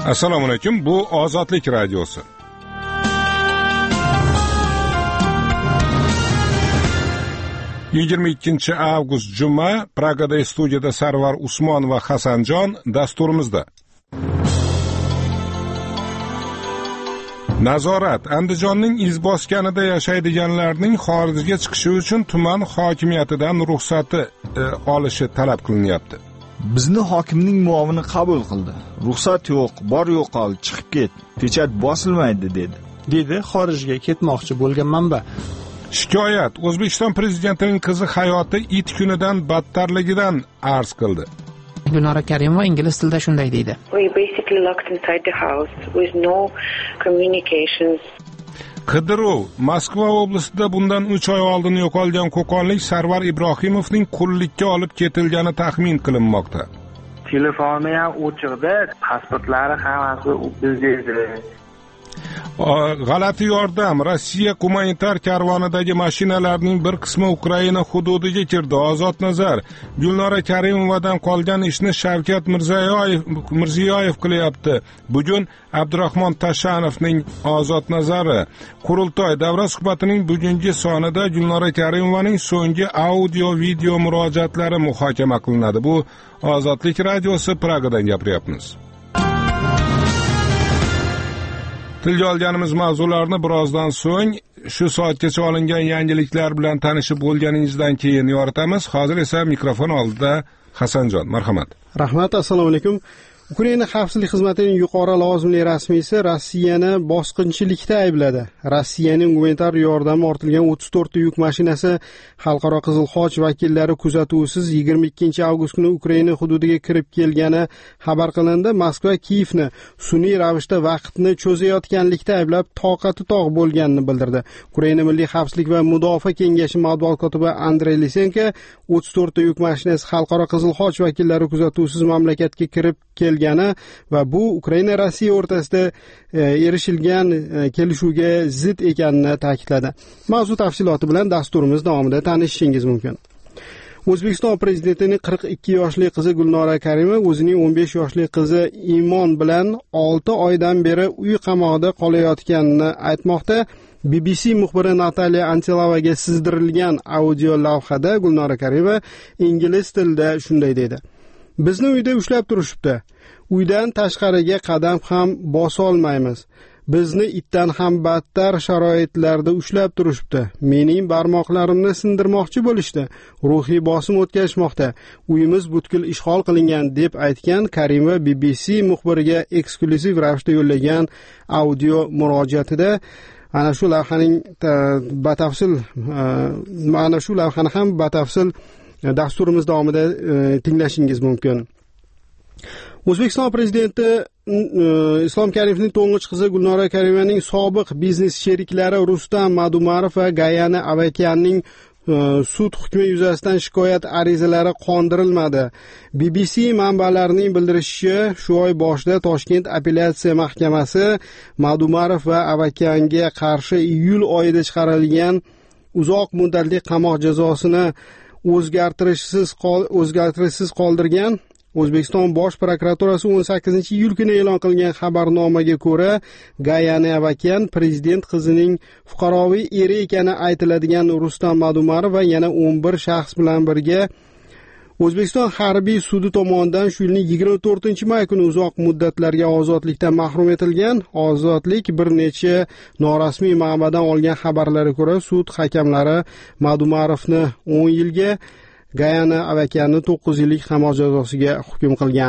Assalomu alaykum. Bu Ozodlik radiosi. (22 avgust juma) Pragada studiyada Sarvar Usmon va Hasanjon dasturimizda. Nazorat. Andijonning izboskanida yashaydiganlarning xorijga chiqishi uchun tuman hokimiyatidan ruxsati olishi talab qilinyapti. Bizni hokimning muovini qabul qildi. Ruxsat yo'q, bor yo'qol, chiqib ket. Pechat bosilmaydi dedi xorijga ketmoqchi bo'lgan manba. Shikoyat. O'zbekiston prezidentining qizi hayoti it kunidan battarligidan arz qildi. Gulnora Karimova ingliz tilida shunday deydi. We basically locked inside the house with no communications. Qidiruv. Moskva oblastida bundan 3 oy oldin yo'qolgan qo'qonlik Sarvar Ibrohimovning qullikka olib ketilgani taxmin qilinmoqda. Telefoni ham o'chirdi, pasportlari hammasi bizda edi. G'alati yordam. Rossiya gumanitar karvonidagi mashinalarning bir qismi Ukraina hududiga kirdi. Ozod nazar. Gulnora Karimovadan qolgan ishni Shavkat Mirziyoyev qilyapti. Bugun Abdurahmon Tashanovning ozod nazari. Qurultoy davra suhbatining bugungi sonida Gulnora Karimovaning so'nggi audio-video murojaatlari muhokama qilinadi. Bu Ozodlik radiosi, Pragadan gapiryapmiz. Tilga olganimiz mavzularni birozdan so'ng shu soatgacha olingan yangiliklar bilan tanishib bo'lganingizdan keyin yoritamiz. Hozir esa mikrofon oldida Hasanjon, marhamat. Rahmat, assalomu alaykum. Ukraina xavfsizlik xizmatining yuqori lavozimli rasmiysi Rossiyani bosqinchilikda aybladi. Rossiyaning gumanitar yordami ortilgan 34 ta yuk mashinasi Xalqaro Qizil Xoch vakillari kuzatuvisiz 22 avgust kuni Ukraina hududiga kirib kelgani xabar qilindi. Moskva Kiyevni sun'iy ravishda vaqtni cho'zayotganlikda ayblab, toqati tog' bo'lganini bildirdi. Ukraina Milliy xavfsizlik va mudofaa kengashi matbuot kotibi Andrey Lisenko 34 ta yuk mashinasi Xalqaro Qizil Xoch vakillari kuzatuvisiz mamlakatga kirib kelgani va bu Ukraina Rossiya o'rtasida erishilgan kelishuvga zid ekanini ta'kidladi. Mavzu tafsiloti bilan dasturimiz davomida tanishishingiz mumkin. O'zbekiston prezidentining 42 yoshli qizi Gulnora Karimova o'zining 15 yoshli qizi Imon bilan 6 oydan beri uy qamoqida qolayotganini aytmoqda. BBC muxbiri Nataliya Antilovaga sizdirilgan audio lavhada Gulnora Karimova ingliz tilida shunday dedi. Bizni uyda ushlab turishibdi. Uydan tashqariga qadam ham bosa olmaymiz. Bizni itdan ham battar sharoitlarda ushlab turishibdi. Mening barmoqlarimni sindirmoqchi bo'lishdi. Ruhiy bosim o'tkazmoqda. Uyimiz butkul ishg'ol qilingan deb aytgan Karimova BBC muxbiriga eksklyuziv ravishda yo'llagan audio murojaatida ana shu lavhani ham batafsil dasturimiz davomida tinglashingiz mumkin. O'zbekiston prezidenti Islom Karimovning to'ng'ich qizi Gulnora Karimovaning sobiq biznes sheriklari Rustam Madumarov va Gayana Avakyanning sud hukmi yuzasidan shikoyat arizalari qondirilmadi. BBC manbalarining bildirishicha, shu oy boshida Toshkent apellyatsiya mahkamasi Madumarov va Avakyanga qarshi iyul oyida chiqarilgan uzoq muddatli qamoq jazosini o'zgartirishsiz qoldirgan. O'zbekiston Bosh prokuraturasi 18-iyul kuni e'lon qilgan xabarnomaga ko'ra, Gayana Avakyan prezident qizining fuqaroviy eri ekani aytiladigan Rustam Madumarov va yana 11 shaxs bilan birga O'zbekiston harbiy sudi tomonidan shu yilning 24-may kuni uzoq muddatlarga ozodlikdan mahrum etilgan. Ozodlik bir necha norasmiy manbadan olgan xabarlarga ko'ra, sud hakamlari Madumarovni 10 yilga, Gayana Avakyanni 9 yillik qamoq jazosiga hukm qilgan.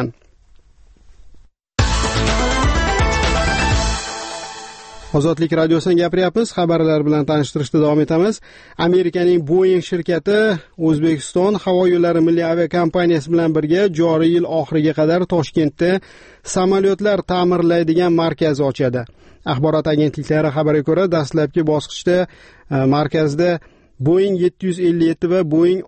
Ozodlik radiosidan gapiryapmiz. Xabarlar bilan tanishtirishda davom etamiz. Amerikaning Boeing shirkati O'zbekiston havo yo'llari milliy aviakompaniyasi bilan birga joriy yil oxiriga qadar Toshkentda samolyotlar ta'mirlaydigan markaz ochadi. Axborot agentliklari xabariga ko'ra, dastlabki bosqichda markazda Boeing 757 va Boeing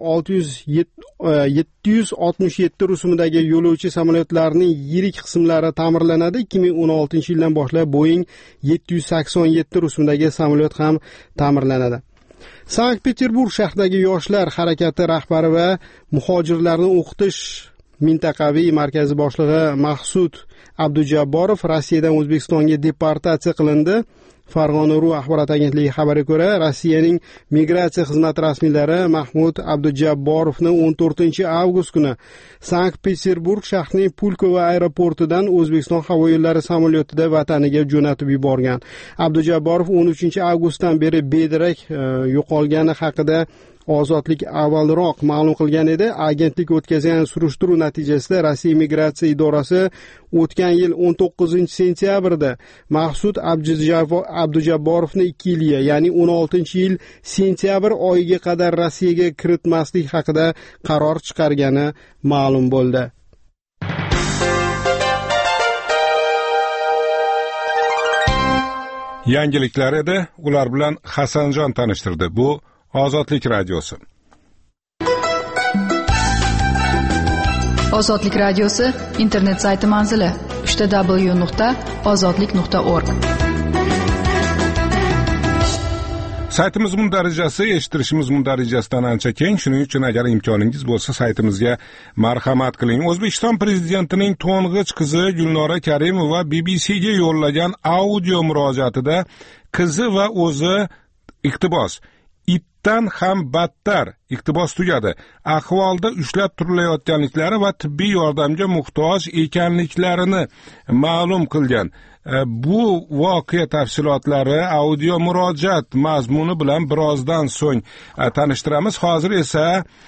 767 rusumidagi yo'lovchi samolyotlarining yirik qismlari ta'mirlanadi. 2016-yildan boshlab Boeing 787 rusumidagi samolyot ham ta'mirlanadi. Sankt-Peterburg shahridagi yoshlar harakati rahbari va muhojirlarni o'qitish mintaqaviy markazi boshlig'i Mahsud Abdujabborov Rossiyadan O'zbekistonga deportatsiya qilindi. Farg'ona.ru axborot agentligi xabariga ko'ra, Rossiyaning migratsiya xizmati rasmiylari Mahmud Abdujabborovni 14 avgust kuni Sankt-Peterburg shahrining Pulkovo aeroportidan O'zbekiston havo yo'llari samolyotida vataniga jo'natib yuborgan. Abdujabborov 13 avgustdan beri bedarak yo'qolgani haqida Ozodlik avvalroq ma'lum qilgan edi. Agentlik o'tkazgan surishtiruv natijasida Rossiya migratsiya idorasi o'tgan yil 19 sentyabrda Mahsud Abdujabborovni 2 yilga, ya'ni 16-yil sentyabr oyiga qadar Rossiyaga kiritmaslik haqida qaror chiqargani ma'lum bo'ldi. Yangiliklar edi, ular bilan Hasanjon tanishtirdi. Bu Ozodlik radiosi. Ozodlik radiosi internet sayti manzili www.ozodlik.org. Saytimiz darajasi, eshittirishimiz darajasidan ancha keng. Shuning uchun agar imkoningiz bo'lsa, saytimizga marhamat qiling. O'zbekiston prezidentining to'ng'ich qizi Gulnora Karimova BBCga yo'llagan audio murojaatida qizi va o'zi iqtibos itdan ham battar iqtibos tugadi ahvolda ushlab turilayotganliklari va tibbiy yordamga muhtoj ekanliklarini ma'lum qilgan. Bu voqea tafsilotlari audio murojaat mazmuni bilan birozdan so'ng tanishtiramiz. Hozir esa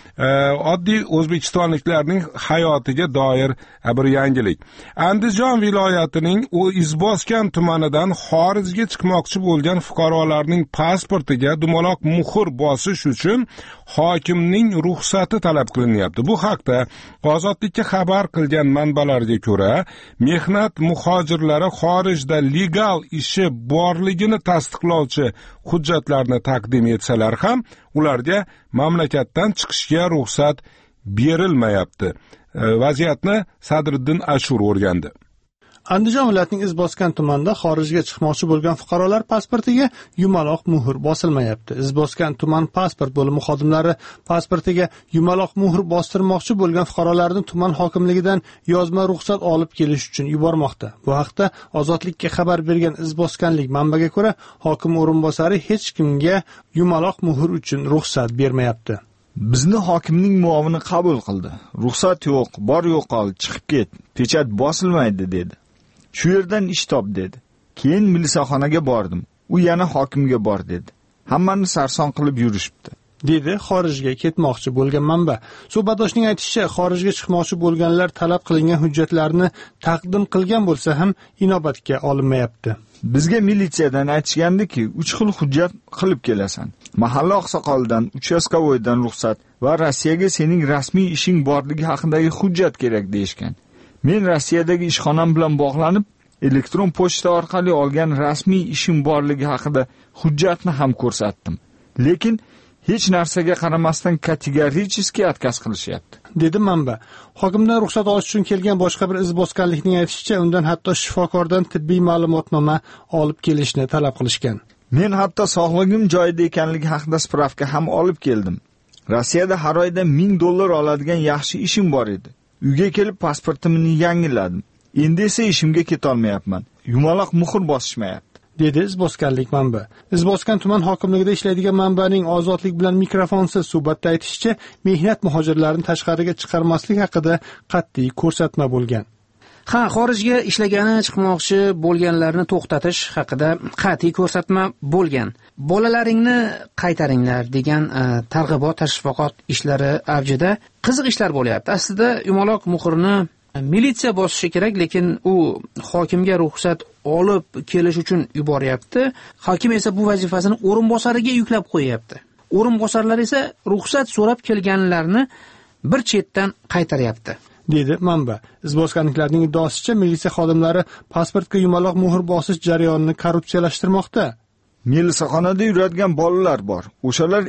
oddiy o'zbekistonliklarning hayotiga doir bir yangilik. Andijon viloyatining Izboskan tumanidan xorijga chiqmoqchi bo'lgan fuqarolarning pasportiga dumaloq muhr bosish uchun hokimning ruxsati talab qilinyapti. Bu haqda Ozodlikka xabar qilgan manbalarga ko'ra, mehnat muhojirlari xorijda legal ishi borligini tasdiqlovchi hujjatlarni taqdim etsalar ham ularga mamlakatdan chiqishga ruxsat berilmayapti. Vaziyatni Sadriddin Ashur o'rgandi. Andijon viloyatining Izboskan tumanida xorijga chiqmoqchi bo'lgan fuqarolar pasportiga yumaloq muhr bosilmayapti. Izboskan tuman pasport bo'limi xodimlari pasportiga yumaloq muhr bostirmoqchi bo'lgan fuqarolarni tuman hokimligidan yozma ruxsat olib kelish uchun yubormoqda. Bu haqda Ozodlikka xabar bergan izboskanlik manbaga ko'ra, hokim o'rinbosari hech kimga yumaloq muhr uchun ruxsat bermayapti. Bizni hokimning muovini qabul qildi. Ruxsat yo'q, bor yo'qol, chiqib ket, pechat bosilmaydi dedi. Shu yerdan ish top dedi. Keyin milisaxonaga bordim. U yana hokimga bor dedi. Hammani sarson qilib yurishibdi, dedi xorijga ketmoqchi bo'lgan manba. Suhbatdoshning aytishicha, xorijga chiqmoqchi bo'lganlar talab qilingan hujjatlarni taqdim qilgan bo'lsa ham inobatga olinmayapti. Bizga militsiyadan aytishgandiki, 3 xil hujjat qilib kelasan. Mahalla oqsoqolidan, uchastkovoydan ruxsat va Rossiyaga sening rasmiy ishing borligi haqidagi hujjat kerak deyishgan. Men Rossiyadagi ishxonam bilan bog'lanib, elektron pochta orqali olgan rasmiy ishim borligi haqida hujjatni ham ko'rsatdim. Lekin hech narsaga qaramasdan kategoricheski отказ qilishyapti, dedi manba. Hokimdan ruxsat olish uchun kelgan boshqa bir izboskanlikning aytishicha, undan hatto shifokordan tibbiy ma'lumotnoma olib kelishni talab qilishgan. Men hatto sog'lig'im joyida ekanligi haqida spravka ham olib keldim. Rossiyada har oyda $1000 oladigan yaxshi ishim bor edi. Uyga kelib pasportimni yangiladim. Endi esa ishimga keta olmayapman. Yumaloq muhr bosishmayapti, dedi izboskanlik manba. Izboskan tuman hokimligida ishlaydigan manbaning Ozodlik bilan mikrofonsiz suhbatda aytishicha, mehnat muhojirlarini tashqariga chiqarmaslik haqida qat'iy ko'rsatma bo'lgan. Xorijga ishlagani chiqmoqchi bo'lganlarni to'xtatish haqida qat'iy ko'rsatma bo'lgan. Bolalaringni qaytaringlar degan targ'ibot tashviqot ishlari avjida qiziq ishlar bo'lyapti. Aslida yumaloq muhrni militsiya bosishi kerak, lekin u hokimga ruxsat olib kelish uchun yuboryapti. Hokim esa bu vazifasini o'rinbosariga yuklab qo'yapti. O'rinbosarlar esa ruxsat so'rab kelganlarni bir chetdan qaytaryapti, dedi manba. Izboskanliklarning iddaosicha, militsiya xodimlari pasportga yumaloq muhr bosish jarayonini korrupsiyalashtirmoqda. Milisaxonada yuradigan bolalar bor. O'shalar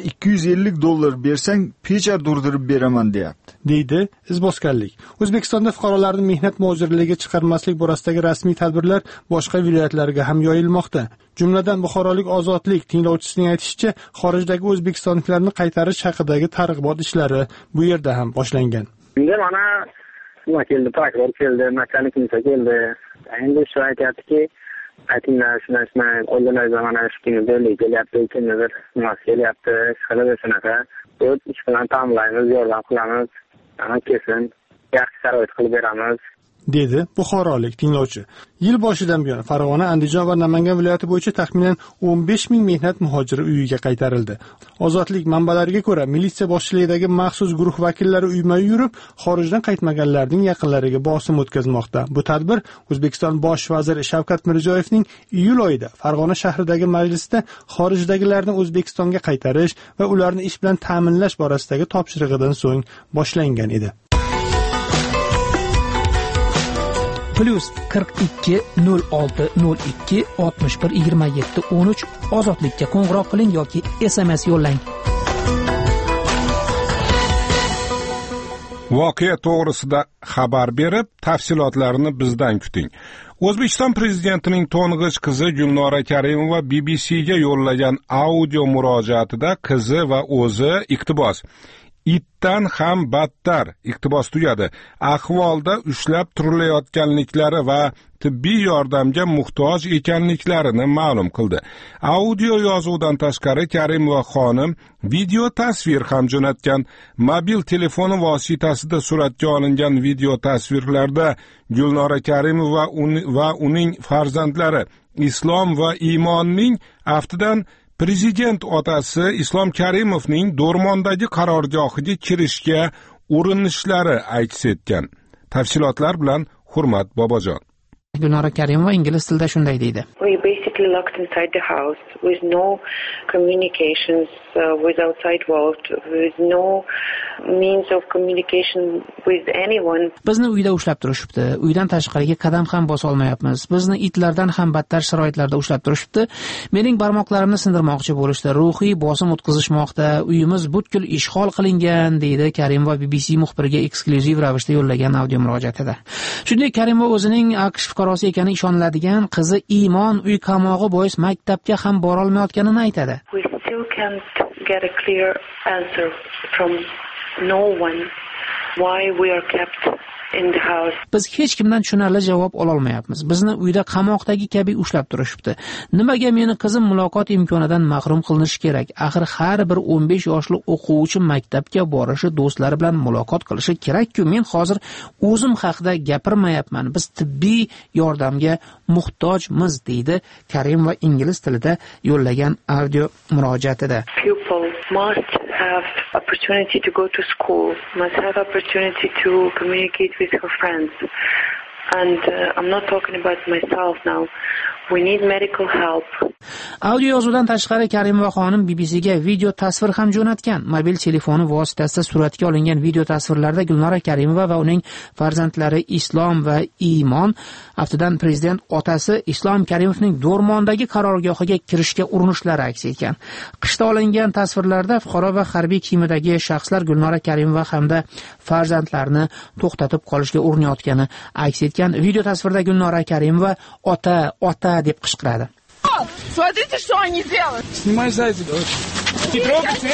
$250 bersang, pechat durdirib beraman deyapti, deydi izboskanlik. O'zbekistonda fuqarolarni mehnat muhojirligiga chiqarmaslik borasidagi rasmiy tadbirlar boshqa viloyatlarga ham yoyilmoqda. Jumladan Buxorolik Ozodlik tinglovchisining aytishicha, xorijdagi o'zbekistonliklarni qaytarish haqidagi targ'ibot ishlari bu yerda ham boshlangan. Endi mana nima keldi, prokuror keldi, makanik kimsa keldi. Endi shu aytyaptiki, aytinglar shuna o'ylanaydi, mana shu kunni belgi kelyapti, kimnidir nimasi kelyapti, shunday shunaqa. Biz ish bilan ta'minlaymiz, yordam qilamiz, kelsin, yaxshi sharoit qilib beramiz. dedi buxorolik tinglovchi. Yil boshidan buyon Farg'ona, Andijon va Namangan viloyati bo'yicha taxminan 15 ming mehnat muhojiri uyiga qaytarildi. Ozodlik manbalariga ko'ra, militsiya boshchiligidagi maxsus guruh vakillari uyma-uy yurib, xorijdan qaytmaganlarning yaqinlariga bosim o'tkazmoqda. Bu tadbir O'zbekiston bosh vaziri Shavkat Mirziyoyevning iyul oyida Farg'ona shahridagi majlisda xorijdagilarni O'zbekistonga qaytarish va ularni ish bilan ta'minlash borasidagi topshirig'idan so'ng boshlangan edi. +42 06 02 61 27 13 ozodlikka qo'ng'iroq qiling yoki SMS yo'llang. Voqea to'g'risida xabar berib, tafsilotlarini bizdan kuting. O'zbekiston prezidentining to'ng'ich qizi Gulnora Karimova BBCga yo'llagan audio murojaatida qizi va o'zi iqtibos itdan ham battar iqtibos tugadi ahvolda ushlab turilayotganliklari va tibbiy yordamga muhtoj ekanliklarini ma'lum qildi. Audio yozuvdan tashqari Karimova xonim video tasvir ham jo'natgan. Mobil telefoni vositasida suratga olingan video tasvirlarda Gulnora Karimova va uning farzandlari Islom va Iymonning aftidan Prezident otasi Islom Karimovning Do'rmondagi qarorgohiga kirishga urinishlari aks etgan. Tafsilotlar bilan Hurmat Bobojon. Gulnora Karimova ingliz tilida shunday deydi. We basically locked inside the house with no communications with outside world, with no means of communication with anyone. Bizni uyda ushlab turishibdi. Uydan tashqariga qadam ham bosa olmayapmiz. Bizni itlardan ham battar sharoitlarda ushlab turishibdi. Mening barmoqlarimni sindirmoqchi bo'lishdi. Ruhiy bosim o'tkazishmoqda. Uyimiz butkul ishg'ol qilingan, deydi Karimova BBC muxbiriga eksklyuziv ravishda yo'llagan audio murojaatida. Shunday Karimova o'zining AQSh fuqarosi ekani ishoniladigan qizi Iymon uy qamog'i bois maktabga ham bora olmayotganini aytadi. We still can't get a clear answer from no one why we are kept in the house. Biz hech kimdan tushunarli javob ola olmayapmiz. Bizni uyda qamoqdagi kabi ushlab turishibdi. Nimaga meni qizim muloqot imkonidan mahrum qilinishi kerak? Axir har bir 15 yoshli o'quvchi maktabga borishi, do'stlari bilan muloqot qilishi kerak-ku. Men hozir o'zim haqida gapirmayapman. Biz tibbiy yordamga muhtojmiz, deydi Karim va ingliz tilida yo'llagan audio murojaatida. People must have opportunity to go to school, must have opportunity to communicate with her friends. And I'm not talking about myself now. We need medical help. Audio yozuvdan tashqari Karimova xonim BBCga video tasvir ham jo'natgan. Mobil telefoni vositasida suratga olingan video tasvirlarda Gulnora Karimova va uning farzandlari Islom va Iymon aftidan prezident otasi Islom Karimovning Do'rmondagi qarorgohiga kirishga urinishlari aks etgan. Qishda olingan tasvirlarda fuqaro va harbiy kiyimdagi shaxslar Gulnora Karimova hamda farzandlarini to'xtatib qolishga urinayotgani aks etgan. Video tasvirda Gulnora Karimova ota deb qichqiradi. Смотрите, что они делают. Снимай сзади, давай. Не трогайте.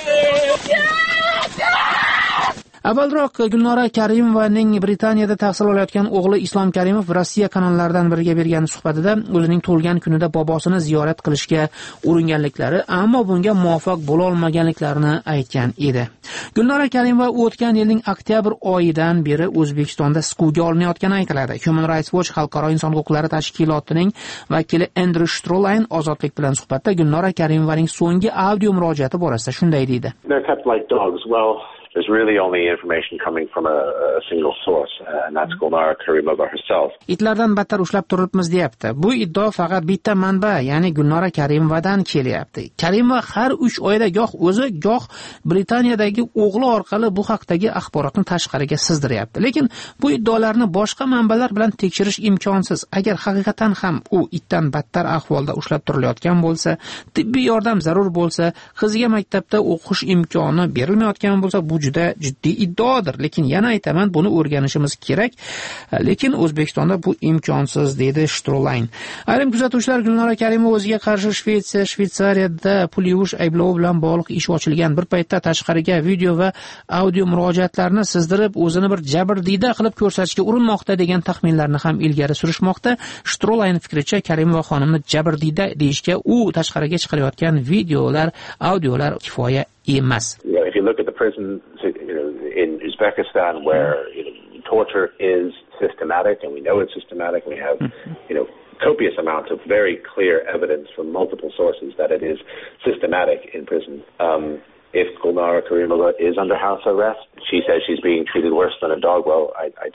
Avvalroq Gulnora Karimovaning Britaniyada tahsil olayotgan o'g'li Islom Karimov Rossiya kanallaridan biriga bergan suhbatida o'zining tug'ilgan kunida bobosini ziyorat qilishga uringanliklari, ammo bunga muvaffaq bo'la olmaganliklarini aytgan edi. Gulnora Karimova o'tgan yilning oktyabr oyidan beri O'zbekistonda siquvga olinayotgani aytiladi. Human Rights Watch xalqaro inson huquqlari tashkilotining vakili Andrew Stroline ozodlik bilan suhbatda Gulnora Karimovaning so'nggi audio murojaati borasida shunday deydi. They're kept like dogs. Well, there's really only information coming from a single source, and that's Gulnora Karimova herself. Itlardan battar ushlab turibmiz deyapti. Bu iddao faqat bitta manba, ya'ni Gulnora Karimovadan kelyapti. Karimova har 3 oyda goh o'zi, goh Britaniyadagi o'g'li orqali bu haqdagi axborotni tashqariga sizdiryapti. Lekin bu iddaolarni boshqa manbalar bilan tekshirish imkonsiz. Agar haqiqatan ham u itdan battar ahvolda ushlab turilayotgan bo'lsa, tibbiy yordam zarur bo'lsa, qiziga maktabda o'qish imkoni berilmayotgan bo'lsa, bu juda jiddiy iddaodir, lekin yana aytaman, buni o'rganishimiz kerak. Lekin O'zbekistonda bu imkonsiz, deydi Shtrolayn. Ayrim kuzatuvchilar Gulnora Karimova o'ziga qarshi Shvetsariyada pul yuvish ayblovi bilan bog'liq ish ochilgan bir paytda tashqariga video va audio murojaatlarni sizdirib, o'zini bir jabrdiyda qilib ko'rsatishga urinmoqda degan taxminlarni ham ilgari surishmoqda. Shtrolayn fikricha, Karimova xonimni jabrdiyda deyishga u tashqariga chiqarayotgan videolar, audiolar kifoya emas. If you look at the prisons in Uzbekistan where torture is systematic, and we know it's systematic, we have copious amounts of very clear evidence from multiple sources that it is systematic in prison. If Gulnara Karimova is under house arrest, she says she's being treated worse than a dog. Well,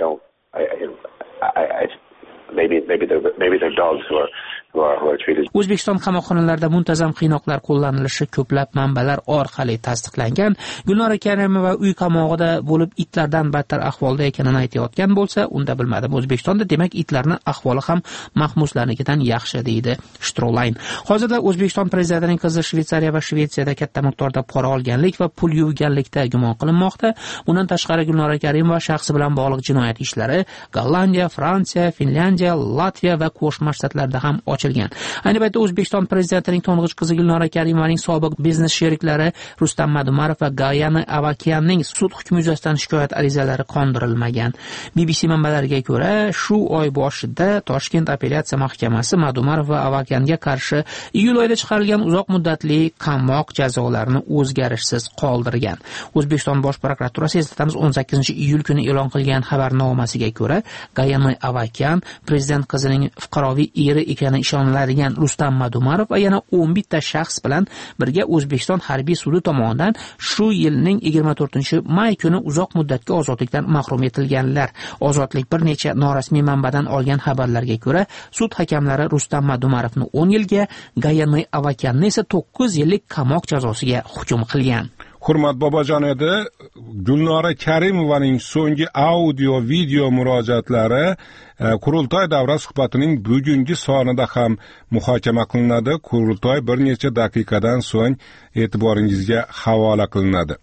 maybe they're dogs who are treated. O'zbekiston qamoqxonalarida muntazam qiynoqlar qo'llanilishi ko'plab manbalar orqali tasdiqlangan. Gulnora Karimova uy qamog'ida bo'lib itlardan battar ahvolda ekanini aytayotgan bo'lsa, unda bilmadim. O'zbekistonda demak itlarning ahvoli ham mahbuslarnikidan yaxshi, deydi Shtrolayn. Hozirda O'zbekiston prezidentining qizi Shvetsariya va Shvetsiyada katta miqdorda pora olganlik va pul yuvganlikda gumon qilinmoqda. Bundan tashqari Gulnora Karimova shaxsi bilan bog'liq jinoyat ishlari Gollandiya, Fransiya, Finlyandiya, Latviya va Qo'shma Shtatlarda ham ochilgan. Ayni paytda O'zbekiston prezidentining to'ng'ich qizi Gulnora Karimovaning sobiq biznes sheriklari Rustam Madumarov va Gayana Avakyanning sud hukmi yuzasidan shikoyat arizalari qondirilmagan. BBC manbalariga ko'ra, shu oy boshida Toshkent apellyatsiya mahkamasi Madumarov va Avakyanga qarshi iyul oyida chiqarilgan uzoq muddatli qamoq jazolarini o'zgarishsiz qoldirgan. O'zbekiston bosh prokuraturasi 18-iyul kuni e'lon qilgan xabarnomasiga ko'ra, Gayana Avakyan prezident qizining fuqaroviy eri ekani ishoniladigan Rustam Madumarov va yana 11 ta shaxs bilan birga O'zbekiston harbiy sudi tomonidan shu yilning 24-may kuni uzoq muddatga ozodlikdan mahrum etilganlar. Ozodlik bir necha norasmiy manbadan olgan xabarlarga ko'ra, sud hakamlari Rustam Madumarovni 10 yilga, Gayana Avakyanni esa 9 yillik qamoq jazosiga hukm qilgan. Hurmat Bobojon edi, Gulnora Karimovaning so'nggi audio video murojaatlari Qurultoy davra suhbatining bugungi sonida ham muhokama qilinadi. Qurultoy bir necha daqiqadan so'ng e'tiboringizga havola qilinadi.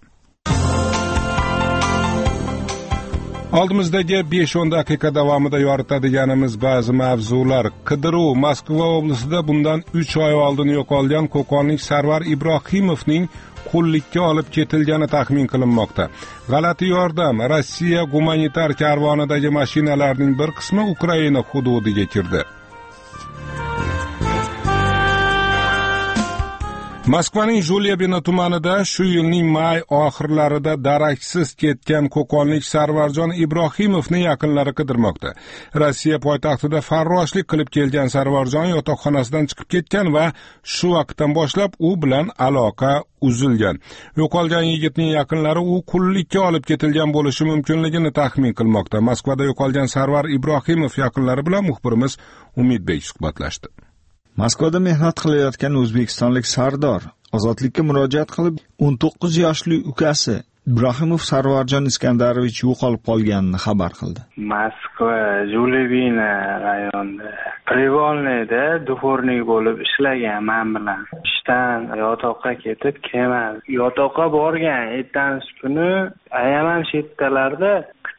Oldimizdagi 5-10 daqiqa davomida yoritadiganimiz ba'zi mavzular. Qidiruv Moskva oblasida bundan 3 oy oldin yo'qolgan qo'qonlik Sarvar Ibrohimovning qullikka olib ketilgani taxmin qilinmoqda. G'alati yordam Rossiya gumanitar karvonidagi mashinalarning bir qismi Ukraina hududiga kirdi. Moskvaning Julyabino tumanida shu yilning may oxirlarida daraksiz ketgan qo'qonlik Sarvarjon Ibrohimovni yaqinlari qidirmoqda. Rossiya poytaxtida farroshlik qilib kelgan Sarvarjon yotoqxonasidan chiqib ketgan va shu vaqtdan boshlab u bilan aloqa uzilgan. Yo'qolgan yigitning yaqinlari u qullikka olib ketilgan bo'lishi mumkinligini taxmin qilmoqda. Moskvada yo'qolgan Sarvar Ibrohimov yaqinlari bilan muxbirimiz Umidbek suhbatlashdi. Moskvada mehnat qilayotgan o'zbekistonlik Sardor ozodlikka murojaat qilib 19 yoshli ukasi Ibrohimov Sarvarjon Iskandarovich yo'qolib qolganini xabar qildi. Moskva Julyabino rayonida Privolniyda duxornik bo'lib ishlagan men bilan. Ishdan yotoqqa ketib kelmadi. Yotoqqa borgan ertasi kuni ayamam chetdalarda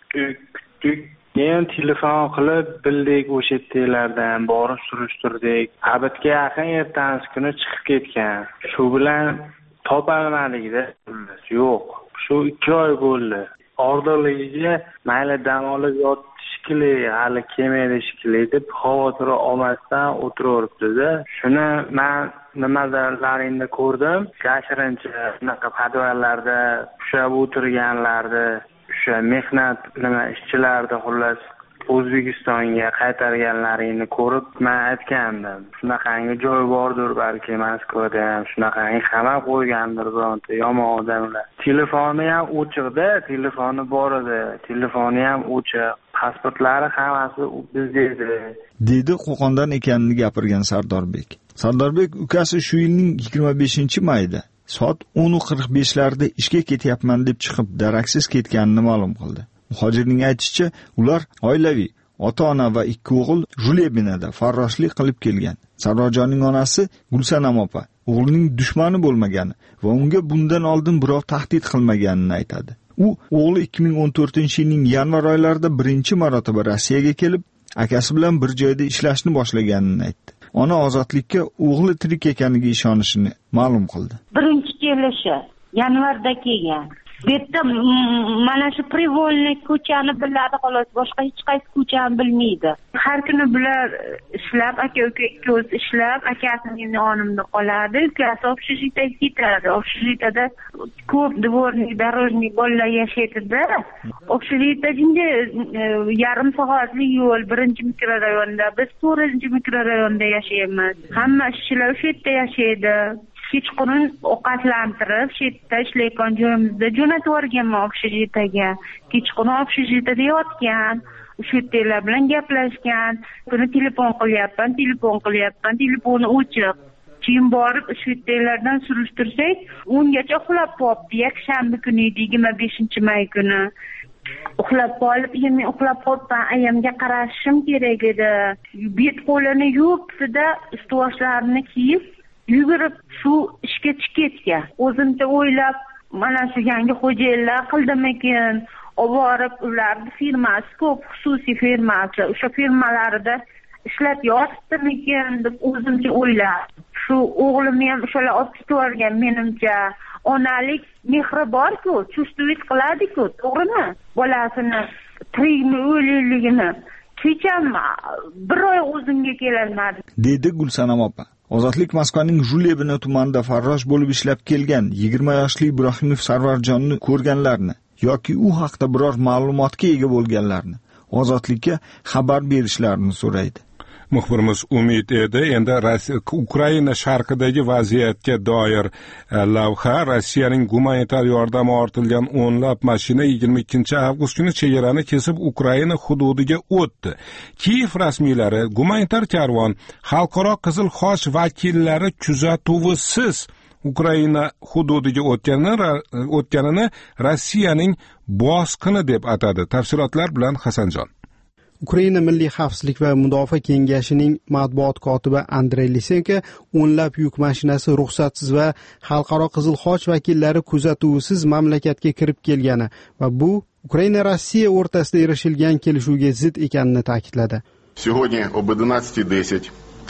kutdik. Keyin telefon qilib bildik, o'sha yerlardan borib surishtirdik. Abitga yaqin ertasi kuni chiqib ketgan. Shu bilan topolmadik-da. Yo'q. Shu 2 oy bo'ldi. Ordiqligiga mayli dam olib yotishkili, hali kelmaydi shikili deb xavotir olmasdan o'tiribdi-da. Shuni men nimalarni ko'rdim. Yashirincha bunaqa podvallarda ushlab o'tirganlarni, o'sha mehnat ishchilarni xullas O'zbekistonga qaytarganlarini ko'rib men aytgandim. Shunaqangi joy bordir, balki Moskvada ham shunaqangi qamab qo'ygandir bironta yomon odamlar. Telefoni ham o'chiqda, telefoni bor edi, telefoni ham o'chiq, pasportlari hammasi bizda edi. Dedi Qo'qondan ekanini gapirgan Sardorbek. Sardorbek ukasi shu yilning 25-mayda soat 10:45larda ishga ketyapman deb chiqib daraksiz ketganini ma'lum qildi. Muhojirning aytishicha, ular oilaviy, ota-ona va 2 o'g'il Julyabinoda farroshlik qilib kelgan. Sarvarjonning onasi Gulsanam opa o'g'lining dushmani bo'lmagani va unga bundan oldin birov tahdid qilmaganini aytadi. U o'g'li 2014-yilning yanvar oylarida birinchi marotaba Rossiyaga kelib, akasi bilan bir joyda ishlashni boshlaganini aytdi. Ona ozodlikka o'g'li tirik ekaniga ishonishini ma'lum qildi. Birinchi kelishi yanvarda kelgan. Bu yerda mana shu Privolniy ko'chani biladi xolos, boshqa hech qaysi ko'chani bilmaydi. Har kuni bular ishlab, aka-uka ikko'z ishlab, akasining yonimda qoladi, ukasi общежитиеga ketadi. Общежитиеda ko'p dvornik, darojnik bolalar yashaydi-da. Общежитиеda jinda yarim soatlik yo'l, birinchi mikrorayonda, biz 4-mikrorayonda yashaymiz. Hamma ishchilar o'sha yerda yashaydi. Kechqurun ovqatlantirib, shu yerda ishlayotgan joyimizda jo'natib yuborganman общежитиеga. Kechqurun общежитиеda yotgan, shu yerdagilar bilan gaplashgan. Buni telefon qilyapman, telefoni o'chiq. Keyin borib shu yerdagilardan surishtirsak, 10 gacha uxlab qolibdi. Yakshanba kuni edi, 25-may kuni. Uxlab qolib, men uxlab qolibman, ayamga qarashim kerak edi. Bet qo'lini yuvibdi-da, ust-boshlarini kiyib yugurib shu ishga chiqib ketgan. O'zimcha o'ylab, mana shu yangi xo'jayinlar qildimikin, olib borib ularning firmasi ko'p, xususiy firmasi, o'sha firmalarida ishlab yotibdimikin deb o'zimcha o'ylab. Shu o'g'limni ham o'shalar olib ketib yuborgan menimcha. Onalik mehri bor-ku, chustuvit qiladi-ku, to'g'rimi? Bolasini tirikmi, o'likligini kecham bir oy o'zimga kelolmadim, dedi Gulsanam opa. Ozodlik Moskvaning Julebino tumanida farrosh bo'lib ishlab kelgan 20 yoshli Ibrohimov Sarvarjonni ko'rganlarni yoki u haqda biror ma'lumotga ega bo'lganlarni Ozodlikka xabar berishlarini so'raydi. Muxbirimiz Umid edi. Endi Ukraina sharqidagi vaziyatga doir lavha, Rossiyaning gumanitar yordami ortilgan o'nlab mashina 22-avgust kuni chegarani kesib Ukraina hududiga o'tdi. Kiyev rasmiylari gumanitar karvon xalqaro Qizil Xoch vakillari kuzatuvisiz Ukraina hududiga o'tganini Rossiyaning bosqini deb atadi. Tafsilotlar bilan Hasanjon. Ukraina Milliy xavfsizlik va mudofaa kengashining matbuot kotibi Andrey Lisenko o'nlab yuk mashinasi ruxsatsiz va xalqaro Qizil Xoch vakillari kuzatuvisiz mamlakatga kirib kelgani va bu Ukraina Rossiya o'rtasida erishilgan kelishuvga zid ekanini ta'kidladi. Сегодня об 11:10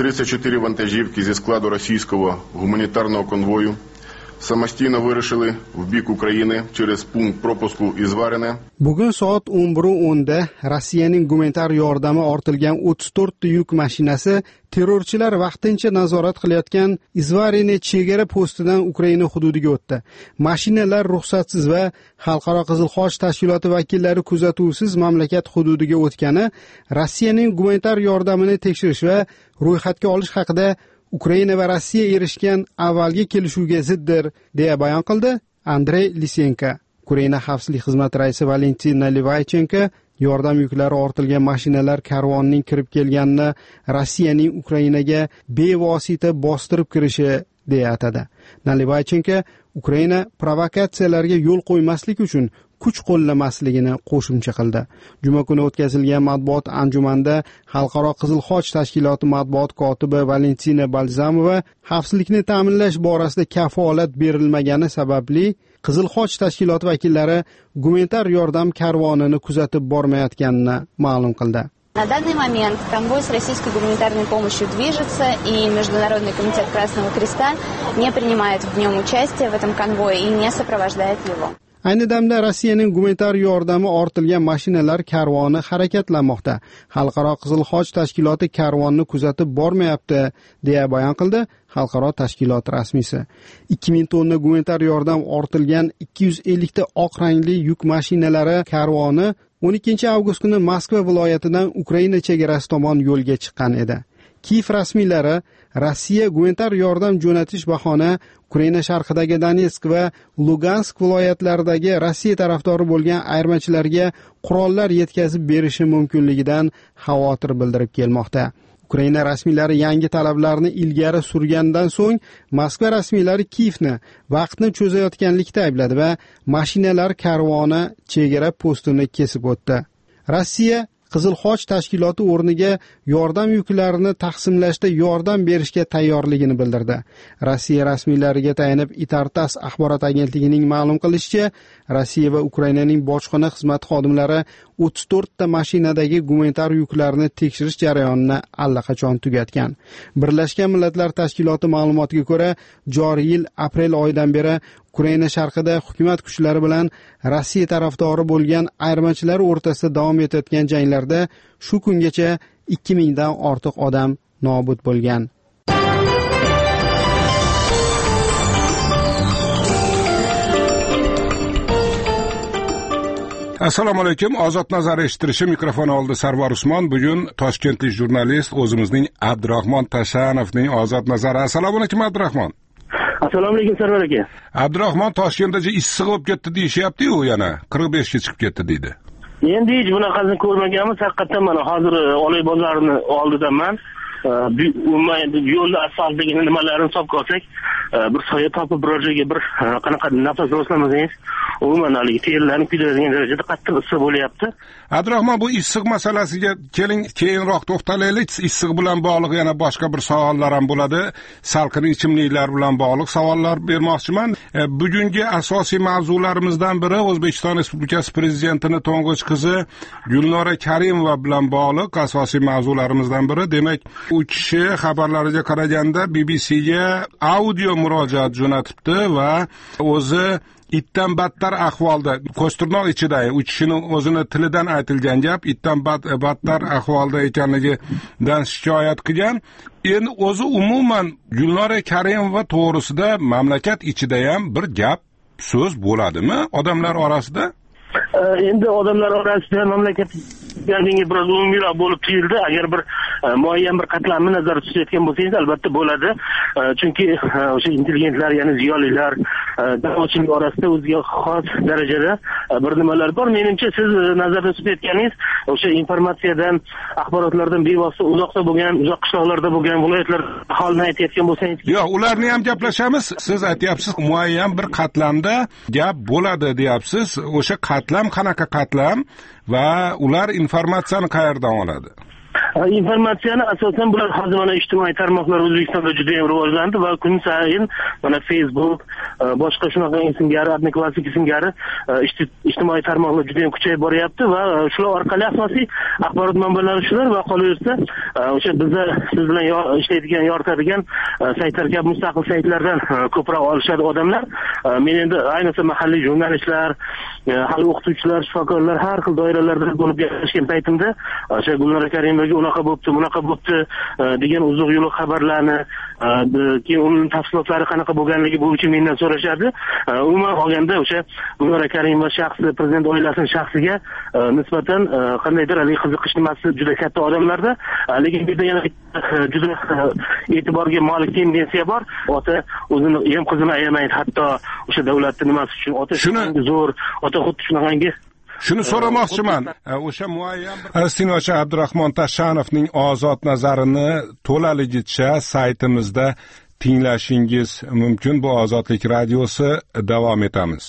34 вантажівки зі складу російського гуманітарного конвою самостійно вирушили в бік України через пункт пропуску Ізварине. Bugun soat 11:10 Rossiyaning gumanitar yordami ortilgan 34 ta yuk mashinasi terrorchilar vaqtincha nazorat qilayotgan Izvarine chegara postidan Ukraina hududiga o'tdi. Mashinalar ruxsatsiz va xalqaro Qizil Xoch tashkiloti vakillari kuzatuvisiz mamlakat hududiga o'tgani Rossiyaning gumanitar yordamini tekshirish va ro'yxatga olish haqida Ukraina va Rossiya erishgan avvalgi kelishuvga ziddir, deya bayon qildi Andrey Lisenko. Ukraina xavfsizlik xizmati raisi Valentin Nalivaychenko yordam yuklari ortilgan mashinalar karvonining kirib kelganini Rossiyaning Ukrainaga bevosita bostirib kirishi deya atadi. Nalivaychenko Ukraina provokatsiyalarga yo'l qo'ymaslik uchun kuch qo'llamasligini qo'shimcha qildi. Juma kuni o'tkazilgan matbuot anjumanida Xalqaro Qizil Xoch tashkiloti matbuot kotibi Valentina Balzamova xavfsizlikni ta'minlash borasida kafolat berilmagani sababli Qizil Xoch tashkiloti vakillari gumanitar yordam karvonini kuzatib bormayotganini ma'lum qildi. На данный момент конвой с российской гуманитарной помощью движется, и Международный комитет Красного Креста не принимает в нем участие в этом конвое и не сопровождает его. Ayni damda Rossiyaning gumanitar yordami ortilgan mashinalar karvoni harakatlanmoqda. Xalqaro Qizil Xoch tashkiloti karvonni kuzatib bormayapti, deya bayon qildi xalqaro tashkilot rasmiysi. 2000 tonna gumanitar yordam ortilgan 250 ta oq rangli yuk mashinalari karvoni 12-avgust kuni Moskva viloyatidan Ukraina chegarasi tomon yo'lga chiqqan edi. Kiyev rasmiylari Rossiya gumanitar yordam jo'natish bahona Ukraina sharqidagi Donetsk va Lugansk viloyatlaridagi Rossiya tarafdori bo'lgan ayirmachilarga qurollar yetkazib berishi mumkinligidan xavotir bildirib kelmoqda. Ukraina rasmiylari yangi talablarni ilgari surgandan so'ng Moskva rasmiylari Kiyevni vaqtni cho'zayotganlikda aybladi va mashinalar karvoni chegara postini kesib o'tdi. Rossiya Qizil Xoch tashkiloti o'rniga yordam yuklarini taqsimlashda yordam berishga tayyorligini bildirdi. Rossiya rasmiylariga tayanib Itartas axborot agentligining ma'lum qilishicha, Rossiya va Ukrainaning bojxona xizmati xodimlari 34 ta mashinadagi gumanitar yuklarni tekshirish jarayonini allaqachon tugatgan. Birlashgan Millatlar Tashkiloti ma'lumotiga ko'ra, joriy yil aprel oyidan beri Ukraina sharqida hukumat kuchlari bilan Rossiya tarafdori bo'lgan ayirmachilar o'rtasida davom etayotgan janglarda shu kungacha 2000 dan ortiq odam nobud bo'lgan. Assalomu alaykum. Ozod nazar eshittirishi mikrofon oldi Sarvar Usmon. Bugun toshkentlik jurnalist o'zimizning Abdurahmon Tashanovning Ozod nazari. Assalomu alaykum Abdurahmon. Assalomu alaykum Sarvar aka. Abdurahmon Toshkentda issiq bo'lib ketdi deyishyapti-yu, yana 45 ga chiqib ketdi deydi. Endi hech bunaqasini ko'rmaganmiz. Haqiqatan mana hozir Oloy bozorining oldidaman. Yo'lda asfaltdagi nimalarini hisobga olsak, bir soya topib biror joyga bir qanaqa nafas olsamasangiz, umuman haligi terlarni kuydiradigan darajada qattiq issiq bo'lyapti. Abdurahmon, bu issiq masalasiga keling, keyinroq to'xtalaylik. Issiq bilan bog'liq yana boshqa bir savollar ham bo'ladi. Salqin ichimliklar bilan bog'liq savollar bermoqchiman. Bugungi asosiy mavzularimizdan biri O'zbekiston Respublikasi Prezidentining to'ng'ich qizi Gulnora Karimova bilan bog'liq asosiy mavzularimizdan biri. Demak, u kishi xabarlariga qaraganda BBCga audio murojaat jo'natibdi va o'zi itdan battar ahvolda, ko'stirnoq ichida, u kishining o'zini tilidan aytilgan gap, itdan battar ahvolda ekanligidan shikoyat qilgan. Endi o'zi umuman Gulnora Karimova to'g'risida mamlakat ichida ham bir gap so'z bo'ladimi odamlar orasida? Endi odamlar orasida mamlakat gardinga biroz umumiyroq bo'lib tuyuldi. Agar bir muayyan bir qatlamni nazarda tutayotgan bo'lsangiz, albatta bo'ladi. Chunki o'sha intelligentlar, ya'ni ziyolilar jamoatchilik orasida o'ziga xos darajada bir nimalar bor. Menimcha siz nazarda tutayotganingiz o'sha informatsiyadan, axborotlardan bevosita uzoqda bo'lgan, uzoq qishloqlarda bo'lgan viloyatlar holini aytayotgan bo'lsangiz. Yo'q, ularni ham gaplashamiz. Siz aytyapsiz, muayyan bir qatlamda gap bo'ladi deyapsiz. O'sha qatlam qanaqa qatlam va ular informatsiyani qayerdan oladi? Informatsiyani asosan bular hozir mana ijtimoiy tarmoqlar O'zbekistonda juda ham rivojlandi va kun sayin mana Facebook, boshqa shunaqa singari, Odnoklassniki singari ijtimoiy tarmoqlar juda ham kuchayib boryapti va shular orqali asosiy axborot manbalari shular va qolaversa o'sha bizlar siz bilan ishlaydigan, yoritadigan saytlar kabi mustaqil saytlardan ko'proq olishadi odamlar. Men endi ayniqsa mahalliy jurnalistlar, hali o'qituvchilar, shifokorlar har xil doiralarda bo'lib gaplashgan paytimda o'sha Gulnora Karimovaga unaqa bo'pti, bunaqa bo'pti degan uzoq yo'l xabarlarni, keyin uning tafsilotlari qanaqa bo'lganligi bo'yicha mendan so'rashadi. Umuman olganda o'sha Gulnora Karimova shaxsi, prezident oilasining shaxsiga nisbatan qandaydir qiziqish nimasi juda katta odamlarda, lekin bu yerda yana juda e'tiborga molik tendensiya bor. Ota o'zini ham qizini ayamaydi, hatto o'sha davlatning nimasi uchun ota zo'r, ota xuddi shunaqangi. Shuni so'ramoqchiman. O'sha muayyan Palestinochi Abdurahmon Tashanovning Ozod nazarini to'laligicha saytimizda tinglashingiz mumkin. Bu Ozodlik radiosi, davom etamiz.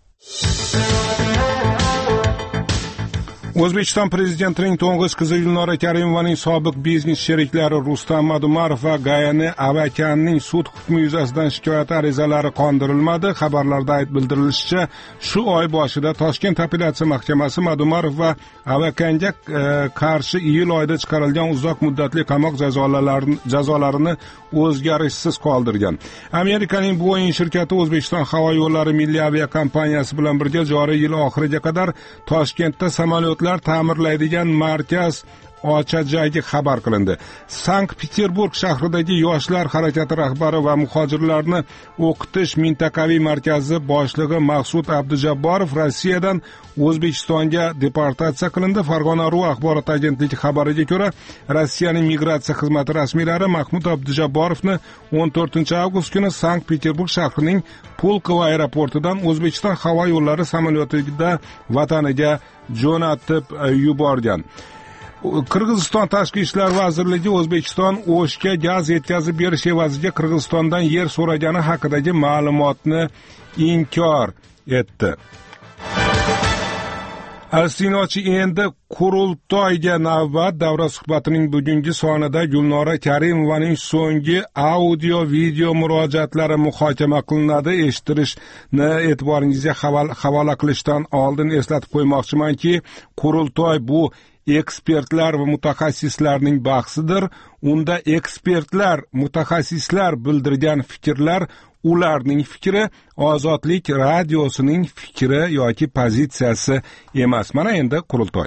O'zbekiston Prezidentining to'ng'ich qizi Gulnora Karimovaning sobiq biznes sheriklari Rustam Madumarov va Gayani Avakanning sud hukmi yuzasidan shikoyat arizalari qondirilmadi. Xabarlarda bildirilishicha, shu oy boshida Toshkent apellyatsiya mahkamasi Madumarov va Avakanga qarshi iyul oyida chiqarilgan uzoq muddatli qamoq jazolarini o'zgarishsiz qoldirgan. Amerikaning Boeing shirkati O'zbekiston havo yo'llari milliy aviakompaniyasi bilan birga joriy yil oxiriga qadar Toshkentda samolyot ta'mirlaydigan markaz ochajagi xabar qilindi. Sankt-Peterburg shahridagi yoshlar harakati rahbari va muhojirlarni o'qitish mintaqaviy markazi boshlig'i Maqsud Abdujabborov Rossiyadan O'zbekistonga deportatsiya qilindi. Farg'ona.ru axborot agentligi xabariga ko'ra, Rossiyaning migratsiya xizmati rasmiylari Mahmud Abdujabborovni 14-avgust kuni Sankt-Peterburg shahrining Pulkovo aeroportidan O'zbekiston havo yo'llari samolyotida vataniga jo'natib yuborgan. Qirg'iziston Tashqi ishlar vazirligi O'zbekiston O'shga gaz yetkazib berish evaziga Qirg'izistondan yer so'ragani haqidagi ma'lumotni inkor etdi. Astinochi endi qurultoyga navbat. Davra suhbatining bugungi sonida Gulnora Karimovaning so'nggi audio video murojaatlari muhokama qilinadi. Eshittirishni e'tiboringizga havola qilishdan oldin eslatib qo'ymoqchimanki, qurultoy bu ekspertlar va mutaxassislarning bahsidir. Unda ekspertlar, mutaxassislar bildirgan fikrlar ularning fikri, Ozodlik radiosining fikri yoki pozitsiyasi emas. Mana endi qurultoy.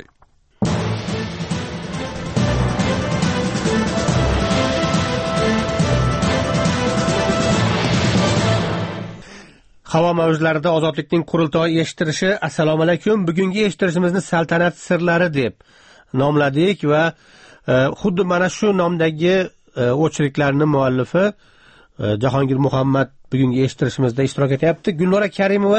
Havo mavjlarida Ozodlikning qurultoyi eshittirishi. Assalomu alaykum. Bugungi eshittirishimizni saltanat sirlari deb nomladik va xuddi mana shu nomdagi o'chiriklarning muallifi Jahongir Muhammad bugungi eshittirishimizda ishtirok etyapti. Gulnora Karimova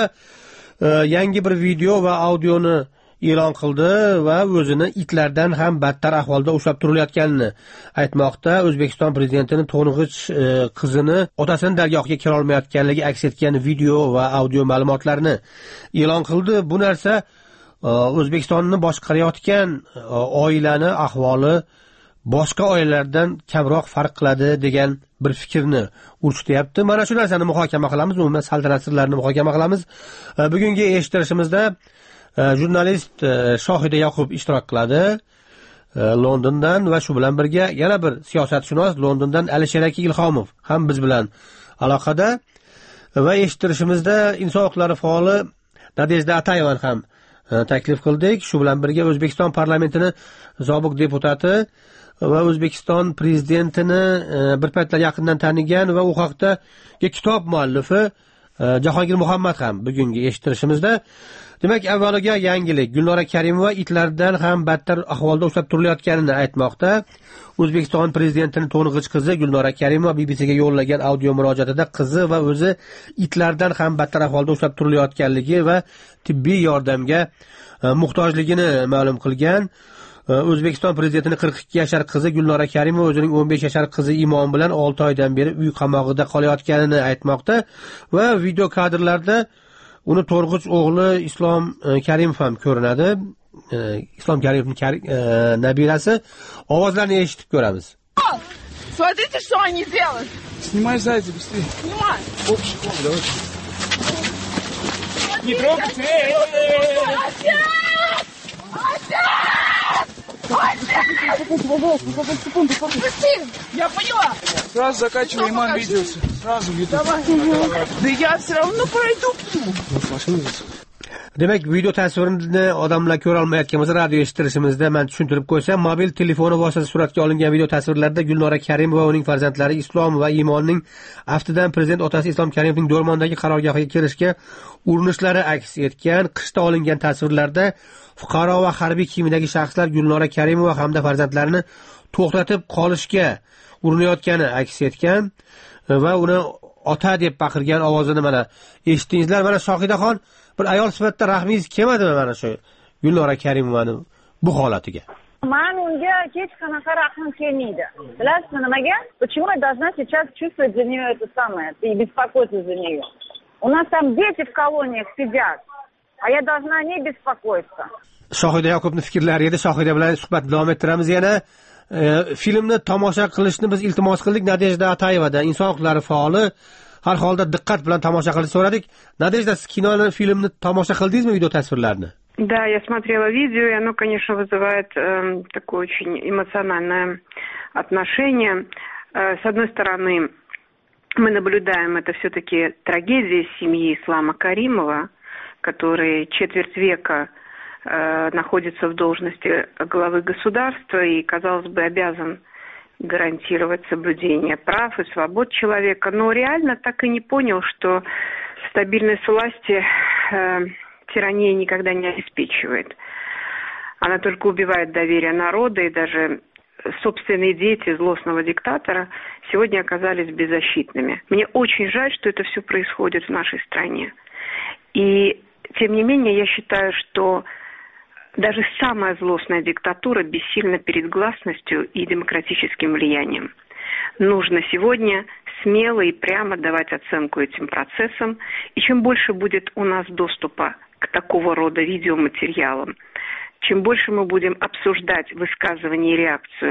yangi bir video va audioni e'lon qildi va o'zini itlardan ham battar ahvolda ushlab turilayotganini aytmoqda. O'zbekiston prezidentining to'ng'ich qizini otasining dargohiga kira olmayotganligi aks etgan video va audio ma'lumotlarni e'lon qildi. Bu narsa O'zbekistonni boshqarayotgan oilani ahvoli boshqa oilalardan kamroq farq qiladi degan bir fikrni urchityapti. Mana shu narsani muhokama qilamiz, umuman saltanat sirlarini muhokama qilamiz. Bugungi eshittirishimizda jurnalist Shohida Yoqub ishtirok qiladi Londondan va shu bilan birga yana bir siyosatshunos Londondan Alisher aka Ilhomov ham biz bilan aloqada va eshittirishimizda inson huquqlari faoli Nadejda Atayevani ham taklif qildik. Shu bilan birga O'zbekiston parlamentini sobiq deputati va O'zbekiston prezidentini bir paytlar yaqindan tanigan va u haqda kitob muallifi Jahongir Muhammad ham bugungi eshittirishimizda. Demak, avvaliga yangilik. Gulnora Karimova itlardan ham battar ahvolda ushlab turilayotganini aytmoqda. O'zbekiston prezidentining to'ng'ich qizi Gulnora Karimova BBCga yo'llagan audio murojaatida qizi va o'zi itlardan ham battar ahvolda ushlab turilayotganligi va tibbiy yordamga muhtojligini ma'lum qilgan. O'zbekiston prezidentining 42 yashar qizi Gulnora Karimova o'zining 15 yashar qizi Imon bilan 6 oydan beri uy qamog'ida qolayotganini aytmoqda va video kadrlarda uni to'rg'ich o'g'li Islom Karimov ham ko'rinadi. Islom Karimovning nabirasi. Ovozlarni eshitib ko'ramiz. Смотрите, что они делают. Снимай сзади, быстрее. Снимай. Общий план, давайте. Не трогайте. Я поняла. Сразу закачивай иман видео. Сразу видео. Да я все равно пройду к нему. Demak, video tasvirini odamlar ko'ra olmayotgan bo'lsa, radio eshittirishimizda men tushuntirib qo'ysam, mobil telefoni vositasida suratga olingan video tasvirlarda Gulnora Karimova va uning farzandlari Islom va Imonning aftidan prezident otasi Islom Karimovning Do'rmondagi qarorgohiga kirishga urinishlari aks etgan. Qishda olingan tasvirlarda fuqaro va harbiy kiyimdagi shaxslar Gulnora Karimova hamda farzandlarini to'xtatib qolishga urinayotgani aks etgan va uni ota deb baqirgan ovozini mana eshitdingizlar. Mana Shohidaxon bir ayol sifatida rahmingiz kelmadimi mana shu Gulnora Karimovani bu holatiga? Men unga hech qanaqa rahmim kelmaydi. Bilasizmi nimaga? Почему я должна сейчас чувствовать за нее это самое и беспокоиться за нее? У нас там дети в колониях сидят, а я должна о ней беспокоиться. Shohida Yoqubning fikrlari edi. Shohida bilan suhbatni davom ettiramiz. Yana filmni tomosha qilishni biz iltimos qildik Nadejda Atayevadan, inson huquqlari faoli. Har holda diqqat bilan tomosha qilishni so'radik. Nadejda, siz kinoni, filmni tomosha qildingizmi, video tasvirlarni? Да, я смотрела видео, и оно, конечно, вызывает такое очень эмоциональное отношение. С одной стороны, мы наблюдаем это все-таки трагедия семьи Ислама Каримова, который четверть века находится в должности главы государства и, казалось бы, обязан гарантировать соблюдение прав и свобод человека, но реально так и не понял, что стабильность власти тирания никогда не обеспечивает. Она только убивает доверие народа, и даже собственные дети злостного диктатора сегодня оказались беззащитными. Мне очень жаль, что это все происходит в нашей стране. И, тем не менее, я считаю, что даже самая злостная диктатура бессильна перед гласностью и демократическим влиянием. Нужно сегодня смело и прямо давать оценку этим процессам. И чем больше будет у нас доступа к такого рода видеоматериалам. Чем больше мы будем обсуждать высказывания и реакцию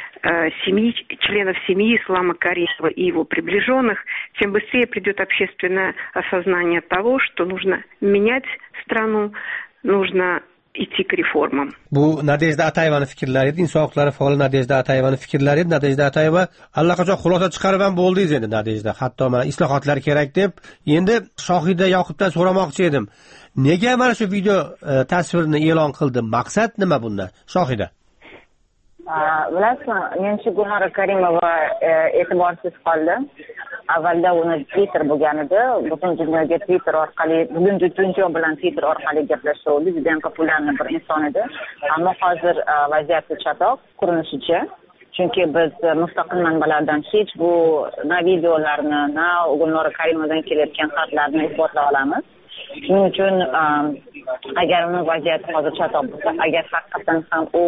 членов семьи Ислама Каримова и его приближенных, тем быстрее придет общественное осознание того, что нужно менять страну, нужно идти к реформам. Bu Nadejda Atayevani fikrlari edi, inson huquqlari faoli Nadejda Atayevani fikrlari edi. Nadejda Atayeva allaqachon xulosa chiqarib ham bo'ldingiz endi Nadejda. Hatto mana islohotlar kerak deb. Endi Shohida Yoqubdan so'ramoqchi edim. Nega mana shu video tasvirini e'lon qildi? Maqsad nima bunda? Shohida. Bilasizmi, menimcha Gulnora Karimova e'tiborsiz qoldi. Avvalda uni Twitter bo'lgan edi. Butun dunyoga Twitter orqali, butun dunyo bilan Twitter orqali gaplashuvdi. Juda ham populyarni bir inson edi. Ammo hozir vaziyati chatoq ko'rinishicha. Chunki biz mustaqil manbalardan hech bu na videolarni, na Gulnora Karimovadan kelayotgan xatlarni isbotlay olamiz. Shuning uchun agar uni vaziyati hozir chatoq bo'lsa, agar haqiqatan ham u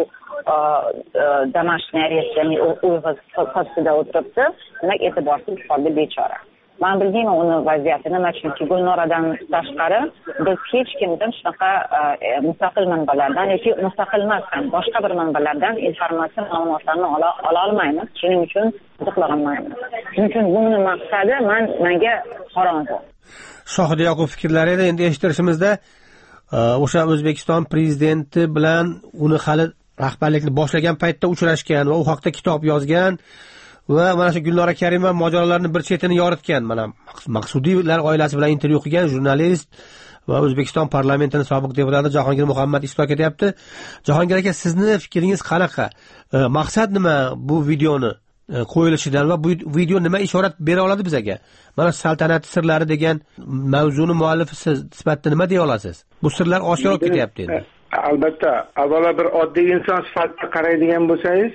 домашний areст, ya'ni uy hibsida o'tiribdi, demak e'tiborsiz qoldi bechora. Men bilmayman uni vaziyati nima, chunki Gulnoradan tashqari biz hech kimdan shunaqa mustaqil manbalardan yoki mustaqil emas ham boshqa bir manbalardan informatsiya ma'lumotlarni ola olmaymiz. Shuning uchun qiziqolmaymiz. Shuning uchun buning maqsadi menga qorong'u. Shohida Yoqub fikrlari edi. Endi eshittirishimizda o'sha O'zbekiston prezidenti bilan uni hali rahbarlikni boshlagan paytda uchrashgan va u haqda kitob yozgan va mana shu Gulnora Karimova mojaralarning bir chetini yoritgan. Mana Maqsudiylar oilasi bilan intervyu qilgan jurnalist va O'zbekiston parlamentining sobiq deputati Jahongir Muhammad ishtirok etyapti. Jahongir aka, sizni fikringiz qanaqa? Maqsad nima bu videoni qo'yilishidan va bu video nima ishorat bera oladi bizga? Mana saltanat sirlari degan mavzuni muallifi siz sifatida nima deya olasiz? Bu sirlar oshkor bo'lib ketyapti endi. Albatta, avvalo bir oddiy inson sifatida qaraydigan bo'lsangiz,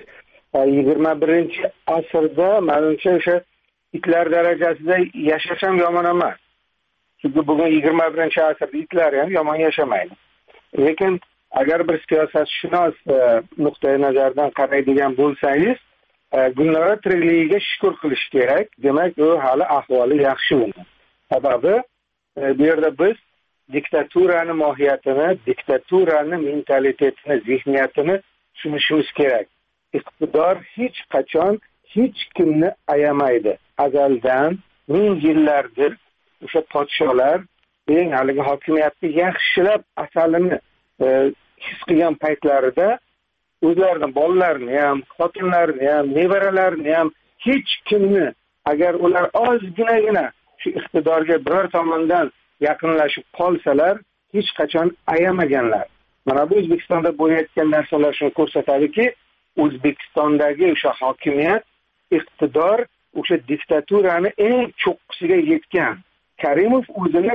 21-asrda menimcha o'sha itlar darajasida yashash ham yomon emas. Chunki bugun 21-asrda itlar ham yomon yashamaydi. Lekin agar bir siyosatshunos nuqtai nazaridan qaraydigan bo'lsangiz, Gulnora tirikligiga shukr qilish kerak. Demak, u hali ahvoli yaxshi uni. Sababi bu yerda biz diktaturani mohiyatini, diktaturani mentalitetini, zihniyatini tushunishimiz kerak. Iqtidor hech qachon hech kimni ayamaydi. Azaldan ming yillardir o'sha podsholar eng haligi hokimiyatni yaxshilab asalini his qilgan paytlarida o'zlarining bolalarini ham, xotinlarini ham, nevaralarini ham hech kimni agar ular ozginagina shu iqtidorga biror tomondan yaqinlashib qolsalar, hech qachon ayamaganlar. Mana bu O'zbekistonda bo'layotgan narsalar shuni ko'rsatadiki, O'zbekistondagi o'sha hokimiyat, iqtidor o'sha diktaturani eng cho'qqisiga yetgan. Karimov o'zini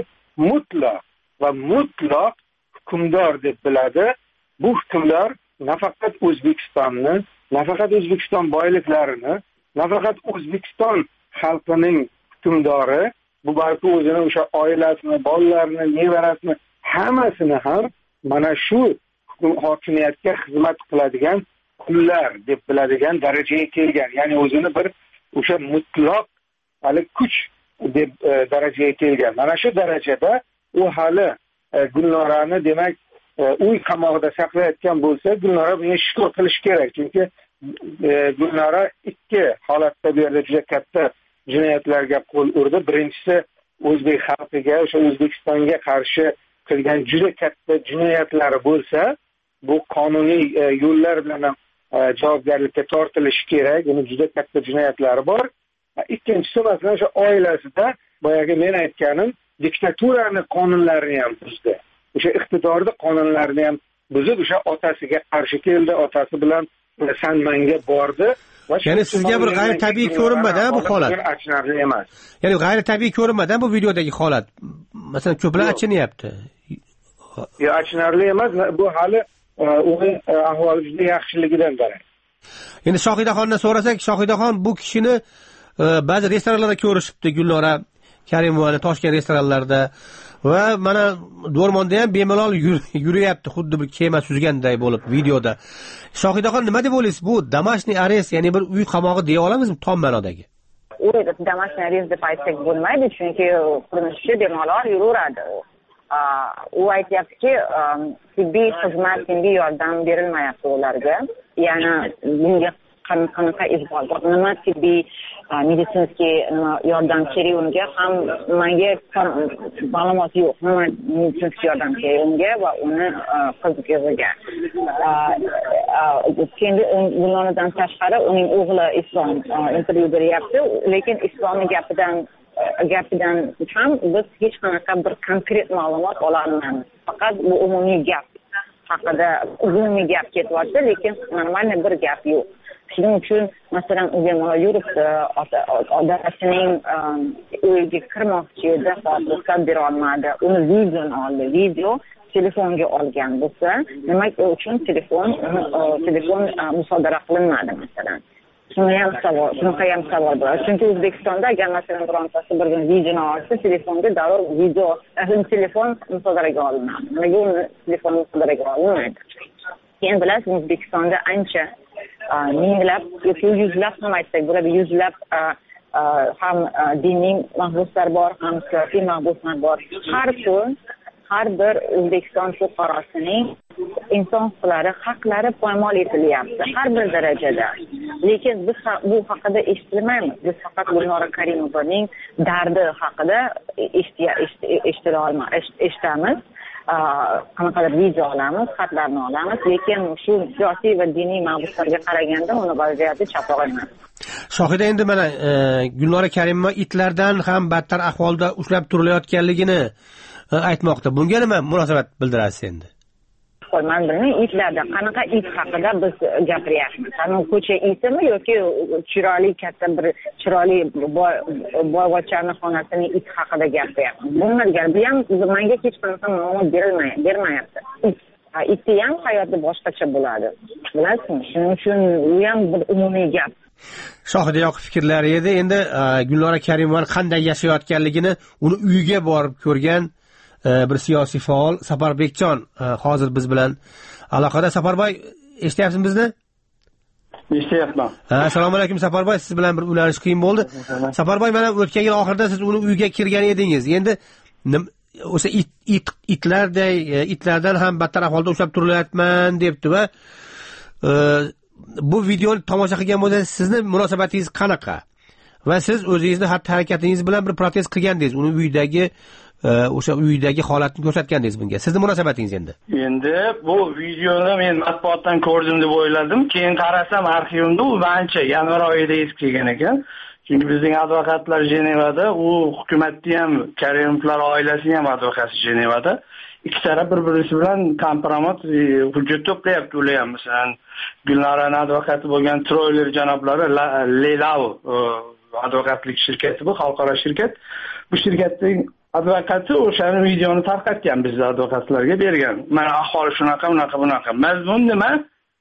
mutlaq hukmdor deb biladi. Bu hukmdor nafaqat O'zbekistonni, nafaqat O'zbekiston boyliklarini, nafaqat O'zbekiston xalqining hukmdori, bu balki o'zini o'sha oilasini, bolalarini, nevarasini hammasini ham mana shu hokimiyatga xizmat qiladigan qullar deb biladigan darajaga kelgan. Ya'ni o'zini bir o'sha mutlaq hali kuch deb darajaga kelgan. Mana shu darajada u hali Gulnorani demak uy qamog'ida saqlayotgan bo'lsa, Gulnora bunga shukr qilish kerak. Chunki Gulnora ikki holatda bu yerda juda katta jinoyatlarga qo'l urdi. Birinchisi o'zbek xalqiga, o'sha O'zbekistonga qarshi qilgan juda katta jinoyatlari bo'lsa, bu qonuniy yo'llar bilan javobgarlikka tortilishi kerak. Uni juda katta jinoyatlari bor. Ikkinchisi masalan o'sha oilasida boyagi men aytganim diktaturani qonunlarini ham buzdi. O'sha iqtidorni qonunlarini ham buzib, o'sha otasiga qarshi keldi, otasi bilan Sanmanga bordi. Ya'ni sizga bir g'ayri-tabiiy ko'rinmadi bu holat. Achinarli emas. Ya'ni g'ayri-tabiiy ko'rinmadi bu videodagi holat. Masalan, ko'plar achinyapti. Yo'q, achinarli emas. Bu hali uning ahvoli juda yaxshiligidan darak. Endi Shohidaxondan so'rasak, Shohidaxon bu kishini ba'zi restoranlarda ko'rishibdi, Gulnora Karimovani Toshkent restoranlarida va mana Do'rmonda ham bemalol yuriyapti, xuddi bir kema suzganday bo'lib videoda. Shohidaxon, nima deb o'ylaysiz? Bu домашний areст, ya'ni bir uy qamog'i deya olamizmi tom ma'nodagi? U domashniy areст deb aytsak bo'lmaydi, chunki qilmishi bemalol yuraveradi. u aytyaptiki tibbiy xizmat tibbiy yordam berilmayapti ularga, ya'ni bunga qanaqa izoh bor, nima tibbiy meditsinskiy yordam kerak unga, ham menga ma'lumot yo'q, nima meditsinskiy yordam kerak unga va uni qiziga. Kendi bundan tashqari uning o'g'li Islom intervyu beryapti, lekin Islomning gapidan ham biz hech qanaqa bir konkret ma'lumot ololmaymiz. Faqat bu umumiy gap haqida umumiy gap ketyapti, lekin normal bir gap yo'q. Shuning uchun masalan uga yuribdi, otasining uyiga kirmoqchi edi, ruxsat bera olmadi. Uni videoni oldi, video telefonga olgan bo'lsa, nima uchun telefon musodara qilinmadi masalan. Shunaqa ham savol bor. Chunki O'zbekistonda agar masalan birontasi bir videoni olsa, telefonga darrov telefon musodaraga olinadi. Nimaga uni telefon musodaraga olinmaydi? Keyin bilasiz, O'zbekistonda ancha minglab yoki yuzlab ham aytsak bo'ladi, yuzlab ham diniy mahbuslar bor, ham siyosiy mahbuslar bor. Har bir O'zbekiston fuqarosining inson huquqlari, haqlari poymol etilyapti har bir darajada. Lekin biz bu haqida eshitilmaymiz. Biz faqat Gulnora Karimovning dardi haqida eshitamiz. Qanaqadir video olamiz, xatlarni olamiz, lekin shu siyosiy va diniy mahbuslarga qaraganda uni vaziyati chatoq emas. Shohida, endi mana Gulnora Karimova itlardan ham battar ahvolda ushlab turilayotganligini aytmoqda. Bunga nima munosabat bildirasiz endi? Men bilmayman, itlarda qanaqa it haqida biz gapiryapmiz. Qani ko'cha itimi yoki chiroyli katta bir chiroyli boyvachchaning xonasining it haqida gapiryapmiz. Bunlarga bu ham menga hech qanaqa ma'lumot bermayapti. Itni ham hayoti boshqacha bo'ladi. Bilasizmi? Shuning uchun u ham bir umumiy gap. Shohida yoqib fikrlari edi. Endi Gulnora Karimova qanday yashayotganligini uni uyiga borib ko'rgan bir siyosiy faol Saparbekjon hozir biz bilan aloqada. Saparboy, eshityapsizmi bizni? Eshityapman. Assalomu alaykum Saparboy, siz bilan bir ulanish qiyin bo'ldi. Saparboy, mana o'tgan yil oxirida siz uni uyiga kirgan edingiz. Endi o'sha itlardan ham battar ahvolda ushlab turilyapman debdi va bu videoni tomosha qilgan bo'lsangiz sizni munosabatingiz qanaqa? Va siz o'zingizni harakatingiz bilan bir protest qilgandingiz, uni uydagi holatni ko'rsatgandingiz bunga. Sizning munosabatingiz endi? Endi bu videoni men matbuotdan ko'rdim deb o'yladim. Keyin qarasam arxivimda u ancha yanvar oyida yetib kelgan ekan. Chunki bizning advokatlar Jenevada, u hukumatni ham, Karimovlar oilasining ham advokati Jenevada. Ikki taraf bir-birisi bilan kompromat hujjat to'playapti. Ular ham masalan Gulnoraning advokati bo'lgan Troyler janoblari Lelav advokatlik shirkati, bu xalqaro shirkat. Bu shirkatning advokati o'shani videoni tarqatgan, bizning advokatlarga bergan. Mana ahvol shunaqa, bunaqa. Mazmun nima?